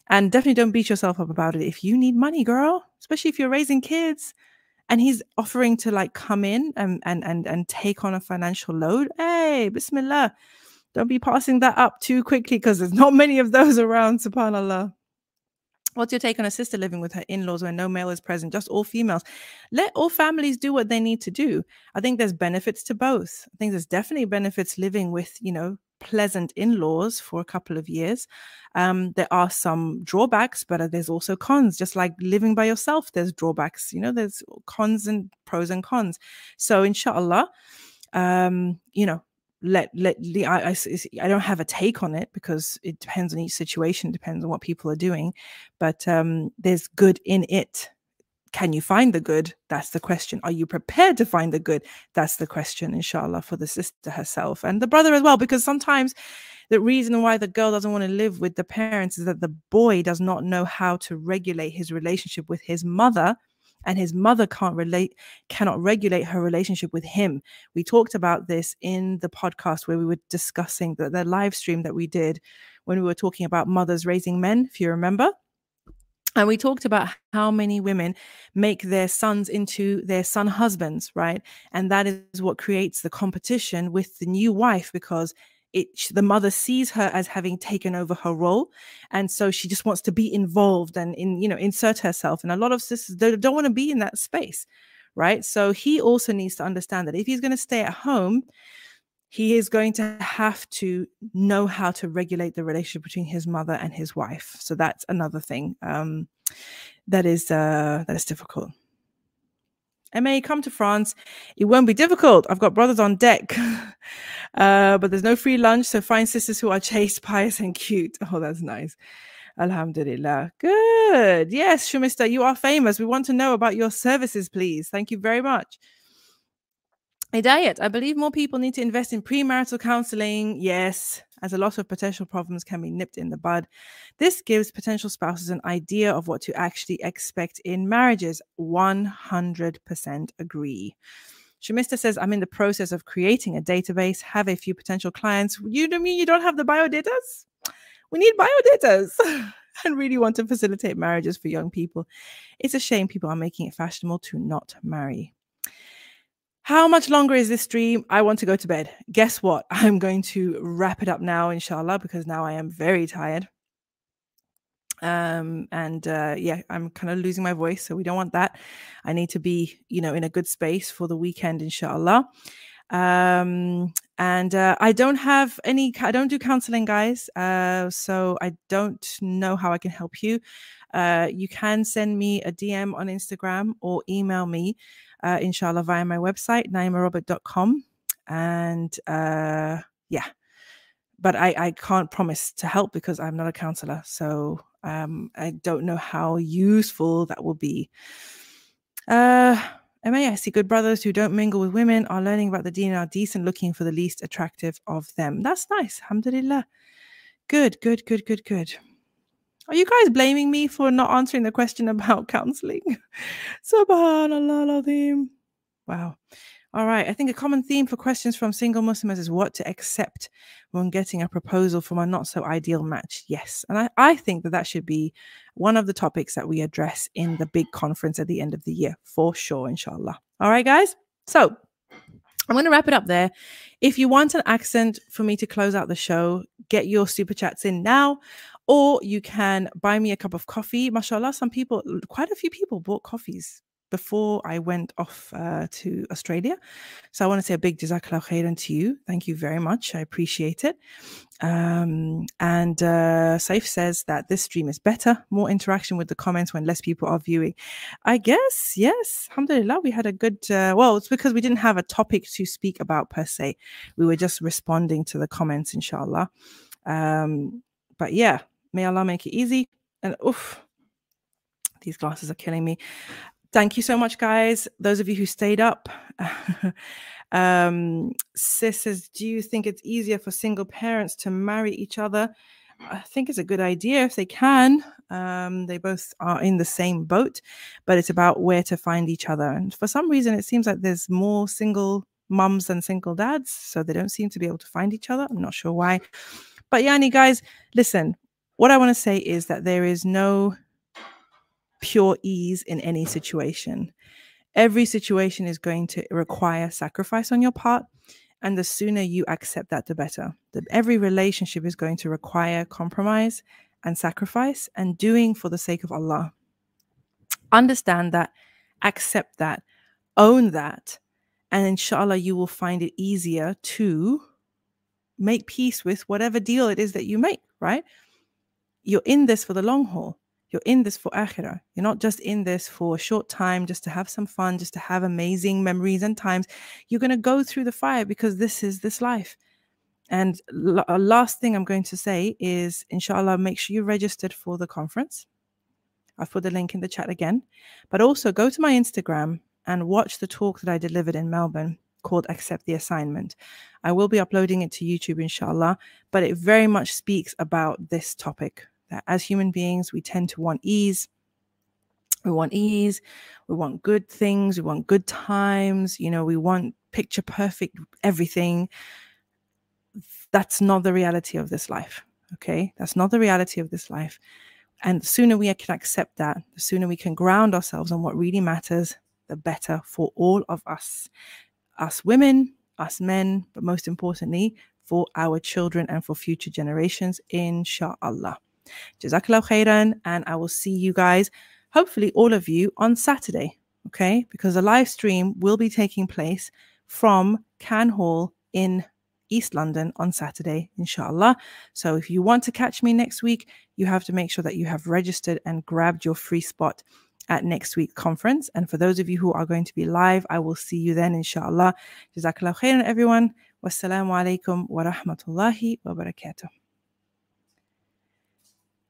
And definitely don't beat yourself up about it. If you need money, girl, especially if you're raising kids and he's offering to like come in and and and, and take on a financial load, hey, bismillah. Don't be passing that up too quickly because there's not many of those around, subhanAllah. What's your take on a sister living with her in-laws when no male is present, just all females? Let all families do what they need to do. I think there's benefits to both. I think there's definitely benefits living with, you know, pleasant in-laws for a couple of years. Um, there are some drawbacks, but there's also cons. Just like living by yourself, there's drawbacks. You know, there's cons and pros and cons. So inshallah, um, you know, let let I, I I don't have a take on it because it depends on each situation, depends on what people are doing, but um there's good in it. Can you find the good? That's the question. Are you prepared to find the good? That's the question, inshallah, for the sister herself and the brother as well, because sometimes the reason why the girl doesn't want to live with the parents is that the boy does not know how to regulate his relationship with his mother, and his mother can't relate, cannot regulate her relationship with him. We talked about this in the podcast where we were discussing the, the live stream that we did when we were talking about mothers raising men, if you remember. And we talked about how many women make their sons into their son husbands, right? And that is what creates the competition with the new wife, because it, the mother sees her as having taken over her role. And so she just wants to be involved and in, you know, insert herself. And a lot of sisters don't, don't want to be in that space, right? So he also needs to understand that if he's going to stay at home, he is going to have to know how to regulate the relationship between his mother and his wife. So that's another thing um, that is uh, that is difficult. M A, come to France. It won't be difficult. I've got brothers on deck. uh, but there's no free lunch, so find sisters who are chaste, pious, and cute. Oh, that's nice. Alhamdulillah. Good. Yes, Shumista, you are famous. We want to know about your services, please. Thank you very much. Hidayat, I believe more people need to invest in premarital counseling. Yes, as a lot of potential problems can be nipped in the bud. This gives potential spouses an idea of what to actually expect in marriages. one hundred percent agree. Shamista says, I'm in the process of creating a database, have a few potential clients. You don't mean you don't have the biodatas? We need biodatas and really want to facilitate marriages for young people. It's a shame people are making it fashionable to not marry. How much longer is this stream? I want to go to bed. Guess what? I'm going to wrap it up now, inshallah, because now I am very tired. Um, and uh, yeah, I'm kind of losing my voice, so we don't want that. I need to be, you know, in a good space for the weekend, inshallah. Um, and uh, I don't have any, I don't do counseling, guys. Uh, so I don't know how I can help you. Uh, you can send me a D M on Instagram or email me. Uh, inshallah, via my website, naima robert dot com. And uh, yeah, but I, I can't promise to help because I'm not a counselor. So um, I don't know how useful that will be. Uh, M A, I see good brothers who don't mingle with women are learning about the deen and are decent, looking for the least attractive of them. That's nice. Alhamdulillah. Good, good, good, good, good. Are you guys blaming me for not answering the question about counseling? Subhanallah al-Azim. Wow. All right. I think a common theme for questions from single Muslims is what to accept when getting a proposal from a not so ideal match. Yes. And I, I think that that should be one of the topics that we address in the big conference at the end of the year, for sure, inshallah. All right, guys. So I'm going to wrap it up there. If you want an accent for me to close out the show, get your super chats in now, or you can buy me a cup of coffee. Mashallah, some people, quite a few people bought coffees before I went off uh, to Australia. So I want to say a big Jazakallah khairan to you. Thank you very much. I appreciate it. Um, and uh, Saif says that this stream is better, more interaction with the comments when less people are viewing. I guess, yes. Alhamdulillah, we had a good, uh, well, it's because we didn't have a topic to speak about per se. We were just responding to the comments, inshallah. Um, but yeah, may Allah make it easy. And oof, these glasses are killing me. Thank you so much, guys. Those of you who stayed up. um, Sis says, do you think it's easier for single parents to marry each other? I think it's a good idea if they can. Um, they both are in the same boat, but it's about where to find each other. And for some reason, it seems like there's more single mums than single dads, so they don't seem to be able to find each other. I'm not sure why. But Yani, guys, listen, what I want to say is that there is no pure ease in any situation. Every situation is going to require sacrifice on your part. And the sooner you accept that, the better. The, every relationship is going to require compromise and sacrifice and doing for the sake of Allah. Understand that, accept that, own that, and inshallah, you will find it easier to make peace with whatever deal it is that you make, right? You're in this for the long haul. You're in this for akhirah. You're not just in this for a short time, just to have some fun, just to have amazing memories and times. You're going to go through the fire because this is this life. And l- last thing I'm going to say is, inshallah, make sure you're registered for the conference. I've put the link in the chat again. But also go to my Instagram and watch the talk that I delivered in Melbourne called Accept the Assignment. I will be uploading it to YouTube, inshallah, but it very much speaks about this topic. That as human beings, we tend to want ease. We want ease. We want good things. We want good times. You know, we want picture perfect everything. That's not the reality of this life. Okay. That's not the reality of this life. And the sooner we can accept that, the sooner we can ground ourselves on what really matters, the better for all of us, us women, us men, but most importantly, for our children and for future generations, inshallah. Jazakallah khairan, and I will see you guys, hopefully all of you, on Saturday, okay? Because a live stream will be taking place from Can Hall in East London on Saturday, inshallah. So if you want to catch me next week, you have to make sure that you have registered and grabbed your free spot at next week's conference. And for those of you who are going to be live, I will see you then, inshallah. Jazakallah khairan, everyone. Wassalamu alaikum wa rahmatullahi wa barakatuh.